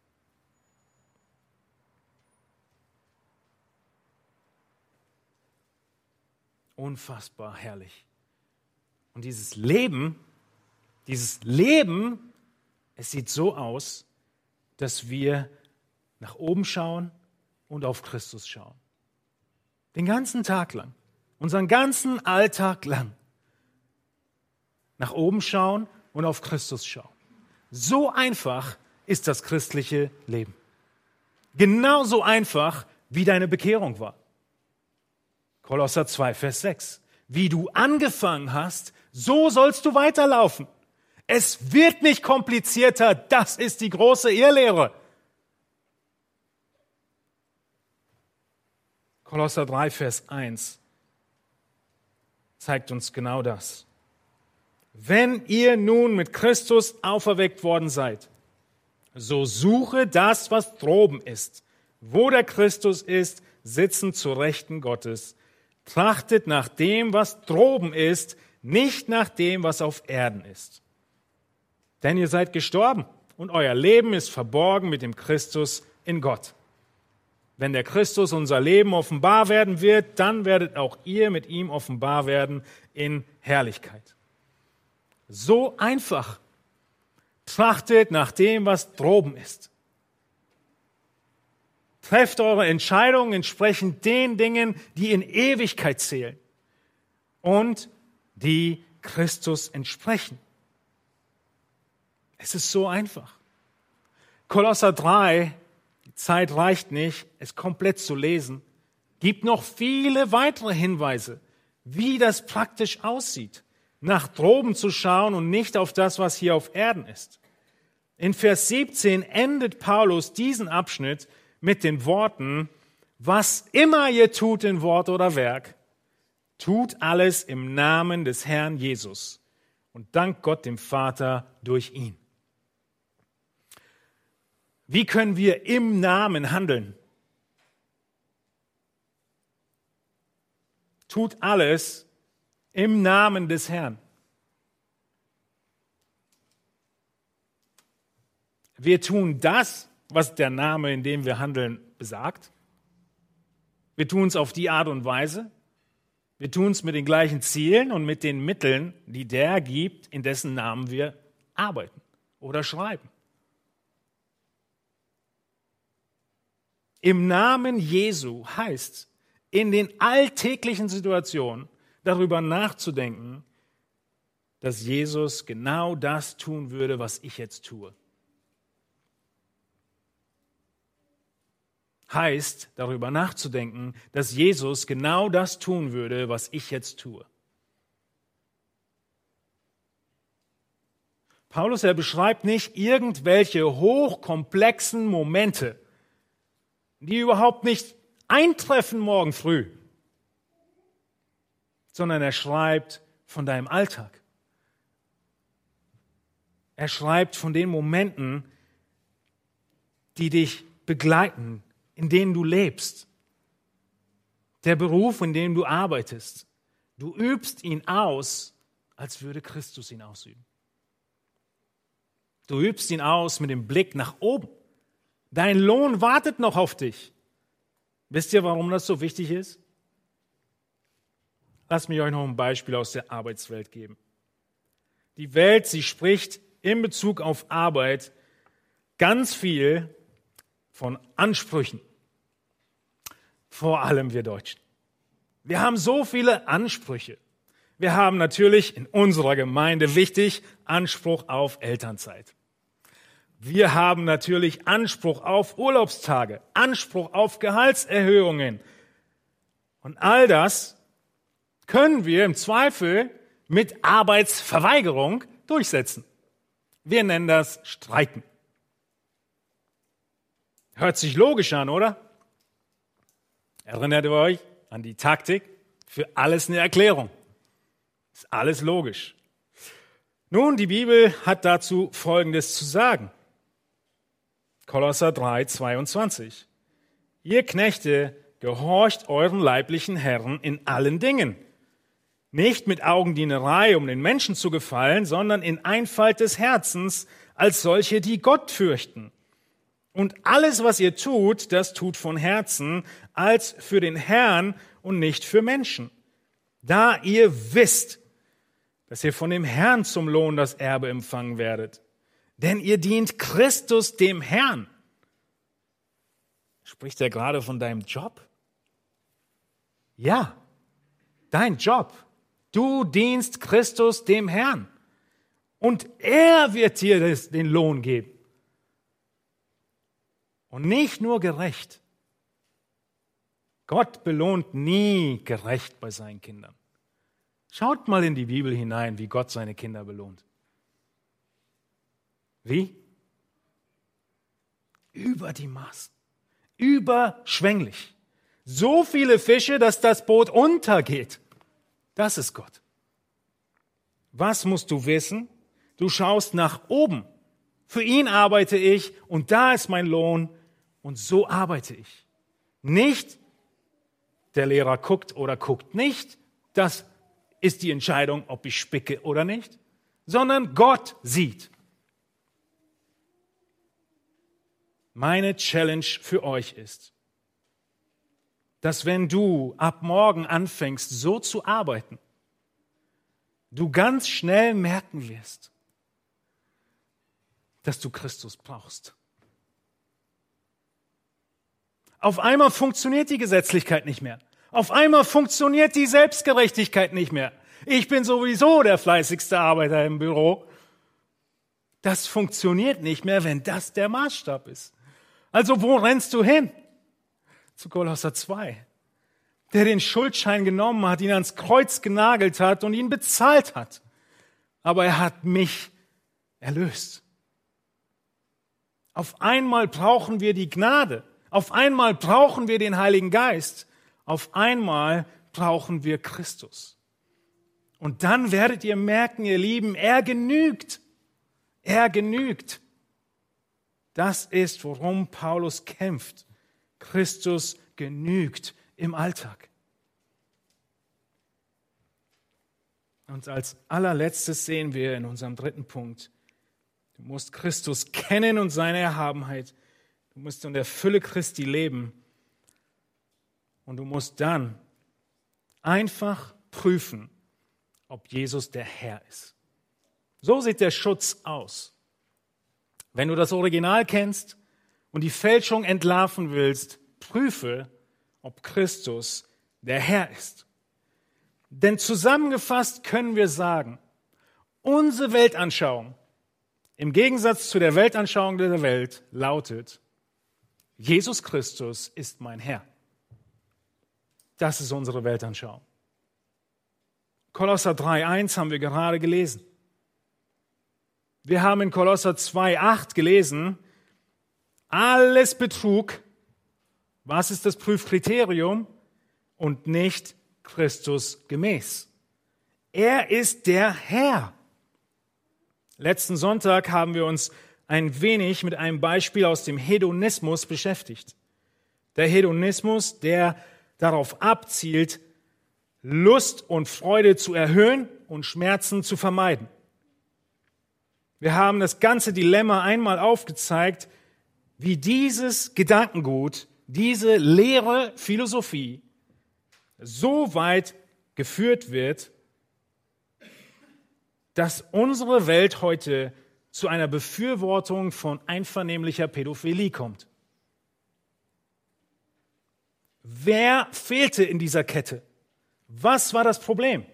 Unfassbar herrlich. Und dieses Leben, dieses Leben, es sieht so aus, dass wir nach oben schauen und auf Christus schauen. Den ganzen Tag lang, unseren ganzen Alltag lang. Nach oben schauen und auf Christus schauen. So einfach ist das christliche Leben. Genauso einfach, wie deine Bekehrung war. Kolosser zwei, Vers sechs. Wie du angefangen hast, so sollst du weiterlaufen. Es wird nicht komplizierter, das ist die große Irrlehre. Kolosser drei, Vers eins zeigt uns genau das. Wenn ihr nun mit Christus auferweckt worden seid, so suche das, was droben ist, wo der Christus ist, sitzen zur Rechten Gottes. Trachtet nach dem, was droben ist, nicht nach dem, was auf Erden ist. Denn ihr seid gestorben und euer Leben ist verborgen mit dem Christus in Gott. Wenn der Christus unser Leben offenbar werden wird, dann werdet auch ihr mit ihm offenbar werden in Herrlichkeit. So einfach. Trachtet nach dem, was droben ist. Trefft eure Entscheidungen entsprechend den Dingen, die in Ewigkeit zählen und die Christus entsprechen. Es ist so einfach. Kolosser drei, die Zeit reicht nicht, es komplett zu lesen, gibt noch viele weitere Hinweise, wie das praktisch aussieht, nach droben zu schauen und nicht auf das, was hier auf Erden ist. In Vers siebzehn endet Paulus diesen Abschnitt mit den Worten, was immer ihr tut in Wort oder Werk, tut alles im Namen des Herrn Jesus und dankt Gott dem Vater durch ihn. Wie können wir im Namen handeln? Tut alles im Namen des Herrn. Wir tun das, was der Name, in dem wir handeln, besagt. Wir tun es auf die Art und Weise. Wir tun es mit den gleichen Zielen und mit den Mitteln, die der gibt, in dessen Namen wir arbeiten oder schreiben. Im Namen Jesu heißt, in den alltäglichen Situationen darüber nachzudenken, dass Jesus genau das tun würde, was ich jetzt tue. Heißt, darüber nachzudenken, dass Jesus genau das tun würde, was ich jetzt tue. Paulus, er beschreibt nicht irgendwelche hochkomplexen Momente, die überhaupt nicht eintreffen morgen früh, sondern er schreibt von deinem Alltag. Er schreibt von den Momenten, die dich begleiten, in denen du lebst. Der Beruf, in dem du arbeitest. Du übst ihn aus, als würde Christus ihn ausüben. Du übst ihn aus mit dem Blick nach oben. Dein Lohn wartet noch auf dich. Wisst ihr, warum das so wichtig ist? Lasst mich euch noch ein Beispiel aus der Arbeitswelt geben. Die Welt, sie spricht in Bezug auf Arbeit ganz viel von Ansprüchen. Vor allem wir Deutschen. Wir haben so viele Ansprüche. Wir haben natürlich in unserer Gemeinde wichtig Anspruch auf Elternzeit. Wir haben natürlich Anspruch auf Urlaubstage, Anspruch auf Gehaltserhöhungen. Und all das können wir im Zweifel mit Arbeitsverweigerung durchsetzen. Wir nennen das Streiken. Hört sich logisch an, oder? Erinnert ihr euch an die Taktik? Für alles eine Erklärung. Ist alles logisch. Nun, die Bibel hat dazu Folgendes zu sagen. Kolosser drei, zweiundzwanzig. Ihr Knechte, gehorcht euren leiblichen Herren in allen Dingen. Nicht mit Augendienerei, um den Menschen zu gefallen, sondern in Einfalt des Herzens, als solche, die Gott fürchten. Und alles, was ihr tut, das tut von Herzen, als für den Herrn und nicht für Menschen. Da ihr wisst, dass ihr von dem Herrn zum Lohn das Erbe empfangen werdet. Denn ihr dient Christus dem Herrn. Spricht er gerade von deinem Job? Ja, dein Job. Du dienst Christus dem Herrn. Und er wird dir das, den Lohn geben. Und nicht nur gerecht. Gott belohnt nie gerecht bei seinen Kindern. Schaut mal in die Bibel hinein, wie Gott seine Kinder belohnt. Wie? Über die Maßen. Überschwänglich. So viele Fische, dass das Boot untergeht. Das ist Gott. Was musst du wissen? Du schaust nach oben. Für ihn arbeite ich und da ist mein Lohn und so arbeite ich. Nicht, der Lehrer guckt oder guckt nicht. Das ist die Entscheidung, ob ich spicke oder nicht. Sondern Gott sieht. Meine Challenge für euch ist, dass wenn du ab morgen anfängst, so zu arbeiten, du ganz schnell merken wirst, dass du Christus brauchst. Auf einmal funktioniert die Gesetzlichkeit nicht mehr. Auf einmal funktioniert die Selbstgerechtigkeit nicht mehr. Ich bin sowieso der fleißigste Arbeiter im Büro. Das funktioniert nicht mehr, wenn das der Maßstab ist. Also wo rennst du hin? Zu Kolosser zwei, der den Schuldschein genommen hat, ihn ans Kreuz genagelt hat und ihn bezahlt hat. Aber er hat mich erlöst. Auf einmal brauchen wir die Gnade. Auf einmal brauchen wir den Heiligen Geist. Auf einmal brauchen wir Christus. Und dann werdet ihr merken, ihr Lieben, er genügt. Er genügt. Das ist, worum Paulus kämpft. Christus genügt im Alltag. Und als allerletztes sehen wir in unserem dritten Punkt, Du musst Christus kennen und seine Erhabenheit. Du musst in der Fülle Christi leben. Und du musst dann einfach prüfen, ob Jesus der Herr ist. So sieht der Schutz aus. Wenn du das Original kennst und die Fälschung entlarven willst, prüfe, ob Christus der Herr ist. Denn zusammengefasst können wir sagen, unsere Weltanschauung im Gegensatz zu der Weltanschauung der Welt lautet, Jesus Christus ist mein Herr. Das ist unsere Weltanschauung. Kolosser drei eins haben wir gerade gelesen. Wir haben in Kolosser zwei acht gelesen, alles Betrug, was ist das Prüfkriterium? Und nicht Christus gemäß. Er ist der Herr. Letzten Sonntag haben wir uns ein wenig mit einem Beispiel aus dem Hedonismus beschäftigt. Der Hedonismus, der darauf abzielt, Lust und Freude zu erhöhen und Schmerzen zu vermeiden. Wir haben das ganze Dilemma einmal aufgezeigt, wie dieses Gedankengut, diese leere Philosophie so weit geführt wird, dass unsere Welt heute zu einer Befürwortung von einvernehmlicher Pädophilie kommt. Wer fehlte in dieser Kette? Was war das Problem?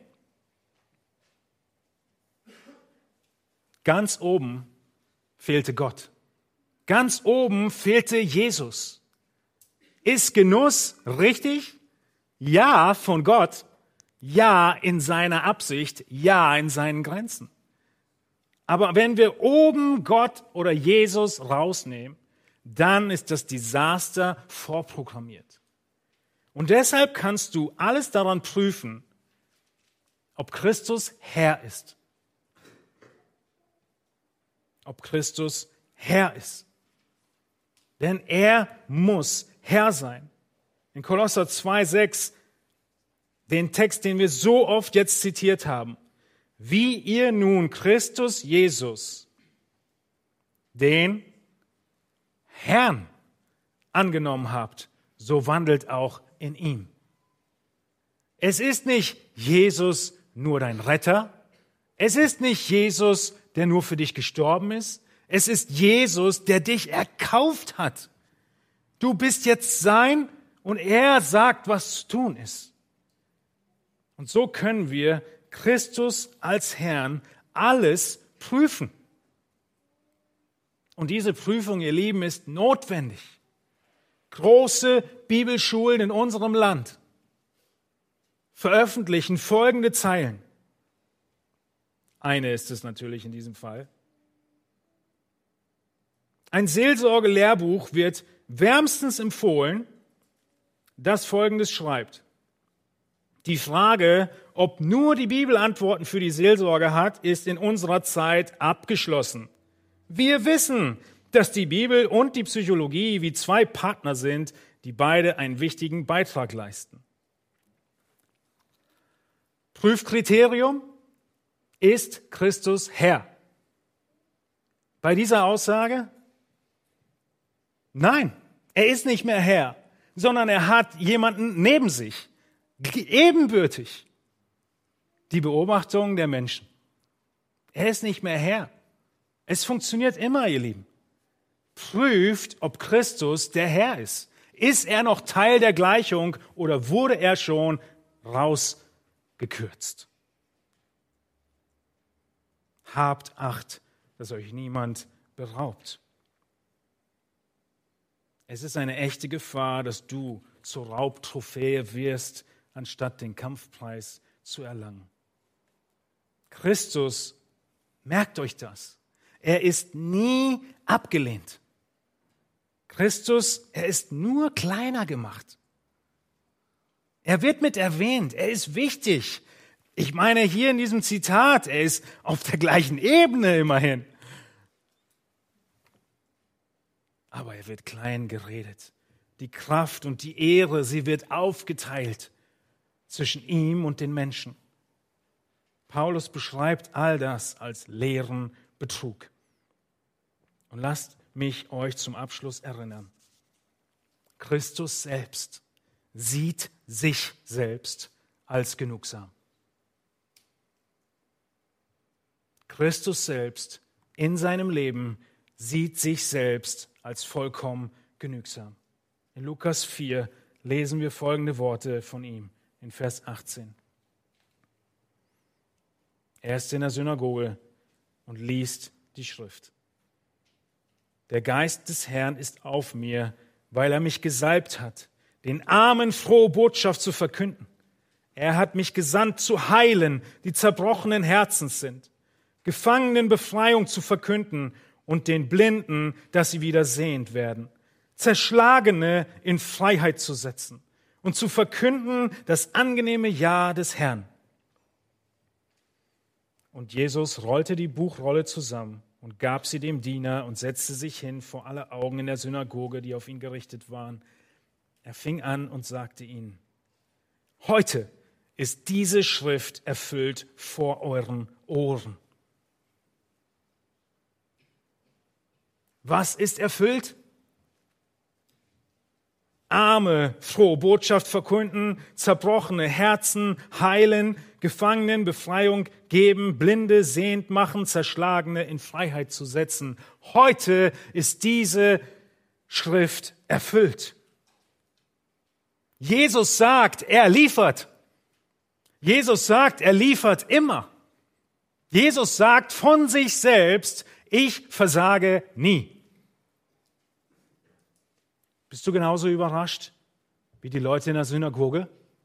Ganz oben fehlte Gott. Ganz oben fehlte Jesus. Ist Genuss richtig? Ja, von Gott. Ja, in seiner Absicht. Ja, in seinen Grenzen. Aber wenn wir oben Gott oder Jesus rausnehmen, dann ist das Desaster vorprogrammiert. Und deshalb kannst du alles daran prüfen, ob Christus Herr ist. Ob Christus Herr ist. Denn er muss Herr sein. In Kolosser zwei sechs, den Text, den wir so oft jetzt zitiert haben. Wie ihr nun Christus Jesus, den Herrn, angenommen habt, so wandelt auch in ihm. Es ist nicht Jesus nur dein Retter. Es ist nicht Jesus, der nur für dich gestorben ist. Es ist Jesus, der dich erkauft hat. Du bist jetzt sein und er sagt, was zu tun ist. Und so können wir Christus als Herrn alles prüfen. Und diese Prüfung, ihr Lieben, ist notwendig. Große Bibelschulen in unserem Land veröffentlichen folgende Zeilen. Eine ist es natürlich in diesem Fall. Ein Seelsorge-Lehrbuch wird wärmstens empfohlen, das Folgendes schreibt. Die Frage, ob nur die Bibel Antworten für die Seelsorge hat, ist in unserer Zeit abgeschlossen. Wir wissen, dass die Bibel und die Psychologie wie zwei Partner sind, die beide einen wichtigen Beitrag leisten. Prüfkriterium: Ist Christus Herr? Bei dieser Aussage? Nein, er ist nicht mehr Herr, sondern er hat jemanden neben sich, ebenbürtig. Die Beobachtung der Menschen. Er ist nicht mehr Herr. Es funktioniert immer, ihr Lieben. Prüft, ob Christus der Herr ist. Ist er noch Teil der Gleichung oder wurde er schon rausgekürzt? Habt Acht, dass euch niemand beraubt. Es ist eine echte Gefahr, dass du zur Raubtrophäe wirst, anstatt den Kampfpreis zu erlangen. Christus, merkt euch das, er ist nie abgelehnt. Christus, er ist nur kleiner gemacht. Er wird mit erwähnt, er ist wichtig. Ich meine hier in diesem Zitat, er ist auf der gleichen Ebene immerhin. Aber er wird klein geredet. Die Kraft und die Ehre, sie wird aufgeteilt zwischen ihm und den Menschen. Paulus beschreibt all das als leeren Betrug. Und lasst mich euch zum Abschluss erinnern. Christus selbst sieht sich selbst als genugsam. Christus selbst in seinem Leben sieht sich selbst als vollkommen genügsam. In Lukas vier lesen wir folgende Worte von ihm in Vers achtzehn. Er ist in der Synagoge und liest die Schrift. Der Geist des Herrn ist auf mir, weil er mich gesalbt hat, den Armen frohe Botschaft zu verkünden. Er hat mich gesandt, zu heilen, die zerbrochenen Herzens sind, Gefangenen Befreiung zu verkünden und den Blinden, dass sie wieder sehend werden, Zerschlagene in Freiheit zu setzen und zu verkünden das angenehme Ja des Herrn. Und Jesus rollte die Buchrolle zusammen und gab sie dem Diener und setzte sich hin vor alle Augen in der Synagoge, die auf ihn gerichtet waren. Er fing an und sagte ihnen: Heute ist diese Schrift erfüllt vor euren Ohren. Was ist erfüllt? Arme frohe Botschaft verkünden, zerbrochene Herzen heilen, Gefangenen Befreiung geben, Blinde sehend machen, Zerschlagene in Freiheit zu setzen. Heute ist diese Schrift erfüllt. Jesus sagt, er liefert. Jesus sagt, er liefert immer. Jesus sagt von sich selbst, ich versage nie. Bist du genauso überrascht wie die Leute in der Synagoge?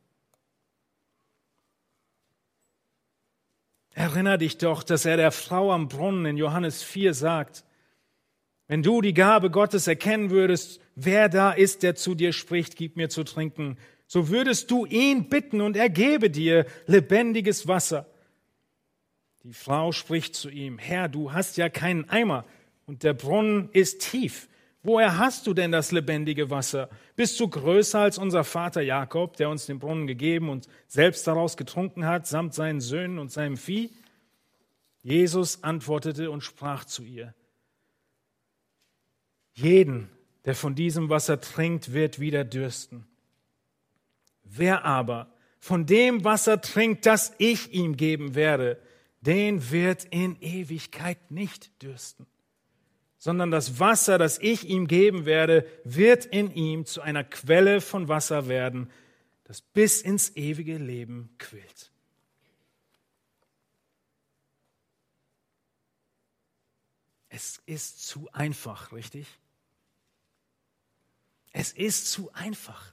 Erinner dich doch, dass er der Frau am Brunnen in Johannes vier sagt: Wenn du die Gabe Gottes erkennen würdest, wer da ist, der zu dir spricht, gib mir zu trinken, so würdest du ihn bitten und er gebe dir lebendiges Wasser. Die Frau spricht zu ihm: Herr, du hast ja keinen Eimer und der Brunnen ist tief. Woher hast du denn das lebendige Wasser? Bist du größer als unser Vater Jakob, der uns den Brunnen gegeben und selbst daraus getrunken hat, samt seinen Söhnen und seinem Vieh? Jesus antwortete und sprach zu ihr: Jeden, der von diesem Wasser trinkt, wird wieder dürsten. Wer aber von dem Wasser trinkt, das ich ihm geben werde, den wird in Ewigkeit nicht dürsten, sondern das Wasser, das ich ihm geben werde, wird in ihm zu einer Quelle von Wasser werden, das bis ins ewige Leben quillt. Es ist zu einfach, richtig? Es ist zu einfach.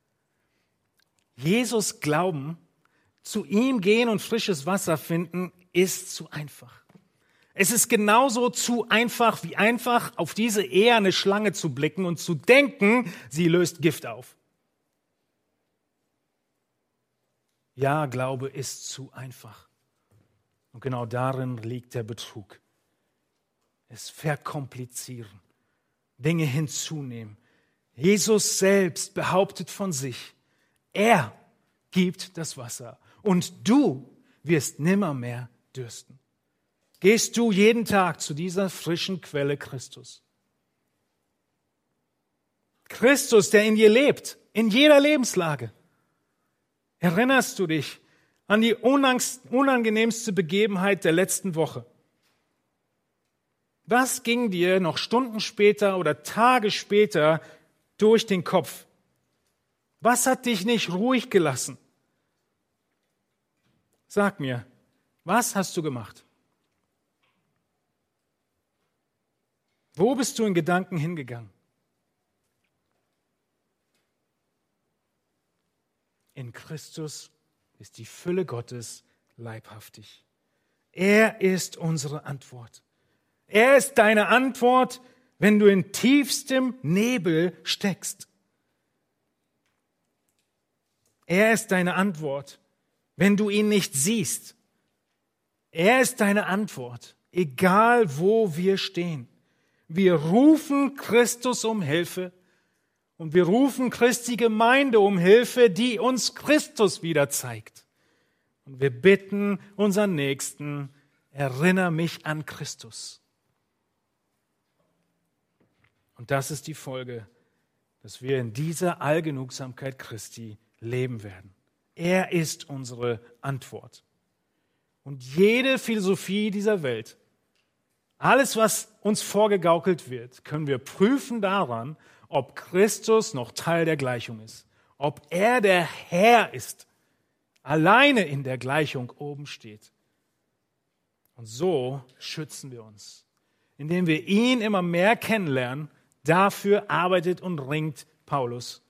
Jesus glauben, zu ihm gehen und frisches Wasser finden, ist zu einfach. Es ist genauso zu einfach, wie einfach auf diese eherne Schlange zu blicken und zu denken, sie löst Gift auf. Ja, Glaube ist zu einfach. Und genau darin liegt der Betrug. Es verkomplizieren, Dinge hinzunehmen. Jesus selbst behauptet von sich, er gibt das Wasser und du wirst nimmermehr dürsten. Gehst du jeden Tag zu dieser frischen Quelle Christus? Christus, der in dir lebt, in jeder Lebenslage. Erinnerst du dich an die unangenehmste Begebenheit der letzten Woche? Was ging dir noch Stunden später oder Tage später durch den Kopf? Was hat dich nicht ruhig gelassen? Sag mir, was hast du gemacht? Wo bist du in Gedanken hingegangen? In Christus ist die Fülle Gottes leibhaftig. Er ist unsere Antwort. Er ist deine Antwort, wenn du in tiefstem Nebel steckst. Er ist deine Antwort, wenn du ihn nicht siehst. Er ist deine Antwort, egal wo wir stehen. Wir rufen Christus um Hilfe und wir rufen Christi Gemeinde um Hilfe, die uns Christus wieder zeigt. Und wir bitten unseren Nächsten, erinnere mich an Christus. Und das ist die Folge, dass wir in dieser Allgenugsamkeit Christi leben werden. Er ist unsere Antwort. Und jede Philosophie dieser Welt, alles, was uns vorgegaukelt wird, können wir prüfen daran, ob Christus noch Teil der Gleichung ist, ob er der Herr ist, alleine in der Gleichung oben steht. Und so schützen wir uns, indem wir ihn immer mehr kennenlernen. Dafür arbeitet und ringt Paulus,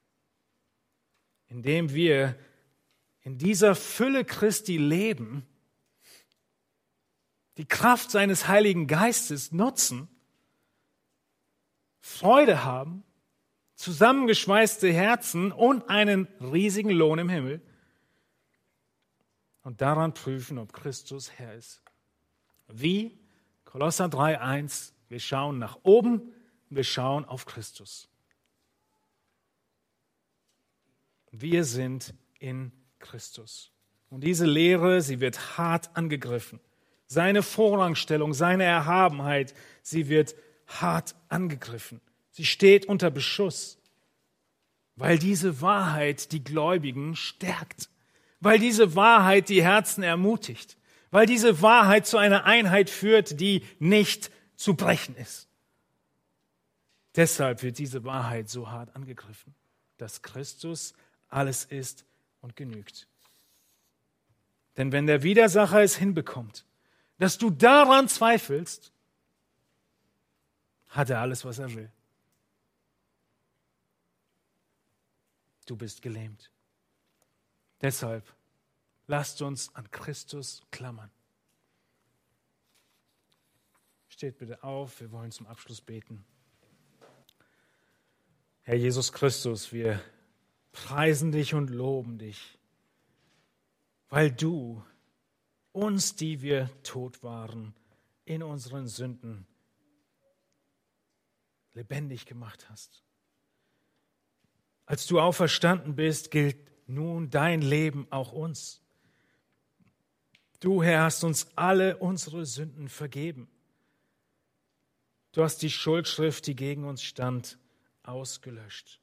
indem wir in dieser Fülle Christi leben, die Kraft seines Heiligen Geistes nutzen, Freude haben, zusammengeschweißte Herzen und einen riesigen Lohn im Himmel und daran prüfen, ob Christus Herr ist. Wie? Kolosser drei eins, wir schauen nach oben und wir schauen auf Christus. Wir sind in Christus. Und diese Lehre, sie wird hart angegriffen. Seine Vorrangstellung, seine Erhabenheit, sie wird hart angegriffen. Sie steht unter Beschuss, weil diese Wahrheit die Gläubigen stärkt, weil diese Wahrheit die Herzen ermutigt, weil diese Wahrheit zu einer Einheit führt, die nicht zu brechen ist. Deshalb wird diese Wahrheit so hart angegriffen, dass Christus alles ist und genügt. Denn wenn der Widersacher es hinbekommt, dass du daran zweifelst, hat er alles, was er will. Du bist gelähmt. Deshalb lasst uns an Christus klammern. Steht bitte auf, wir wollen zum Abschluss beten. Herr Jesus Christus, wir preisen dich und loben dich, weil du uns, die wir tot waren, in unseren Sünden lebendig gemacht hast. Als du auferstanden bist, gilt nun dein Leben auch uns. Du, Herr, hast uns alle unsere Sünden vergeben. Du hast die Schuldschrift, die gegen uns stand, ausgelöscht.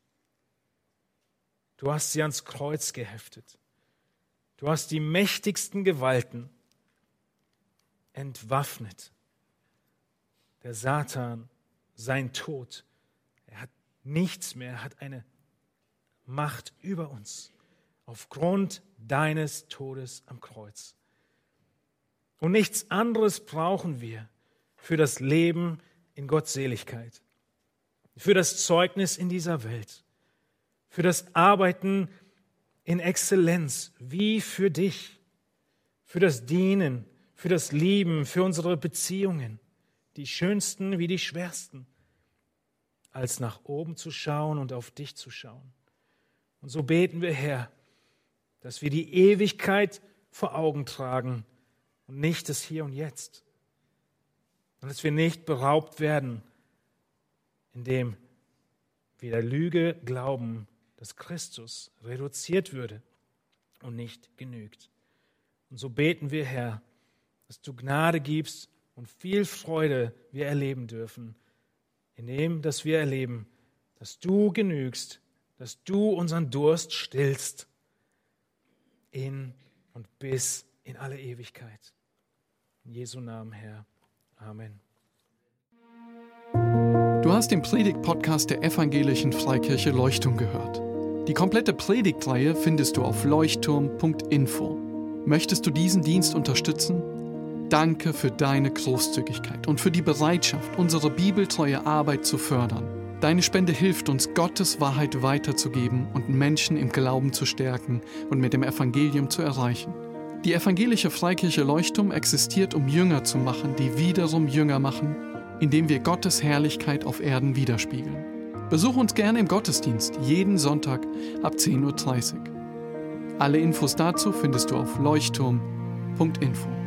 Du hast sie ans Kreuz geheftet. Du hast die mächtigsten Gewalten entwaffnet. Der Satan, sein Tod, er hat nichts mehr, er hat eine Macht über uns aufgrund deines Todes am Kreuz. Und nichts anderes brauchen wir für das Leben in Gottseligkeit, für das Zeugnis in dieser Welt, für das Arbeiten in Exzellenz, wie für dich, für das Dienen, für das Lieben, für unsere Beziehungen, die schönsten wie die schwersten, als nach oben zu schauen und auf dich zu schauen. Und so beten wir, Herr, dass wir die Ewigkeit vor Augen tragen und nicht das Hier und Jetzt. Und dass wir nicht beraubt werden, indem wir der Lüge glauben, dass Christus reduziert würde und nicht genügt. Und so beten wir, Herr, dass du Gnade gibst und viel Freude wir erleben dürfen, indem dass wir erleben, dass du genügst, dass du unseren Durst stillst in und bis in alle Ewigkeit. In Jesu Namen, Herr. Amen. Du hast den Predigt-Podcast der Evangelischen Freikirche Leuchtturm gehört. Die komplette Predigtreihe findest du auf leuchtturm punkt info. Möchtest du diesen Dienst unterstützen? Danke für deine Großzügigkeit und für die Bereitschaft, unsere bibeltreue Arbeit zu fördern. Deine Spende hilft uns, Gottes Wahrheit weiterzugeben und Menschen im Glauben zu stärken und mit dem Evangelium zu erreichen. Die Evangelische Freikirche Leuchtturm existiert, um Jünger zu machen, die wiederum Jünger machen, indem wir Gottes Herrlichkeit auf Erden widerspiegeln. Besuch uns gerne im Gottesdienst, jeden Sonntag ab zehn Uhr dreißig. Alle Infos dazu findest du auf leuchtturm punkt info.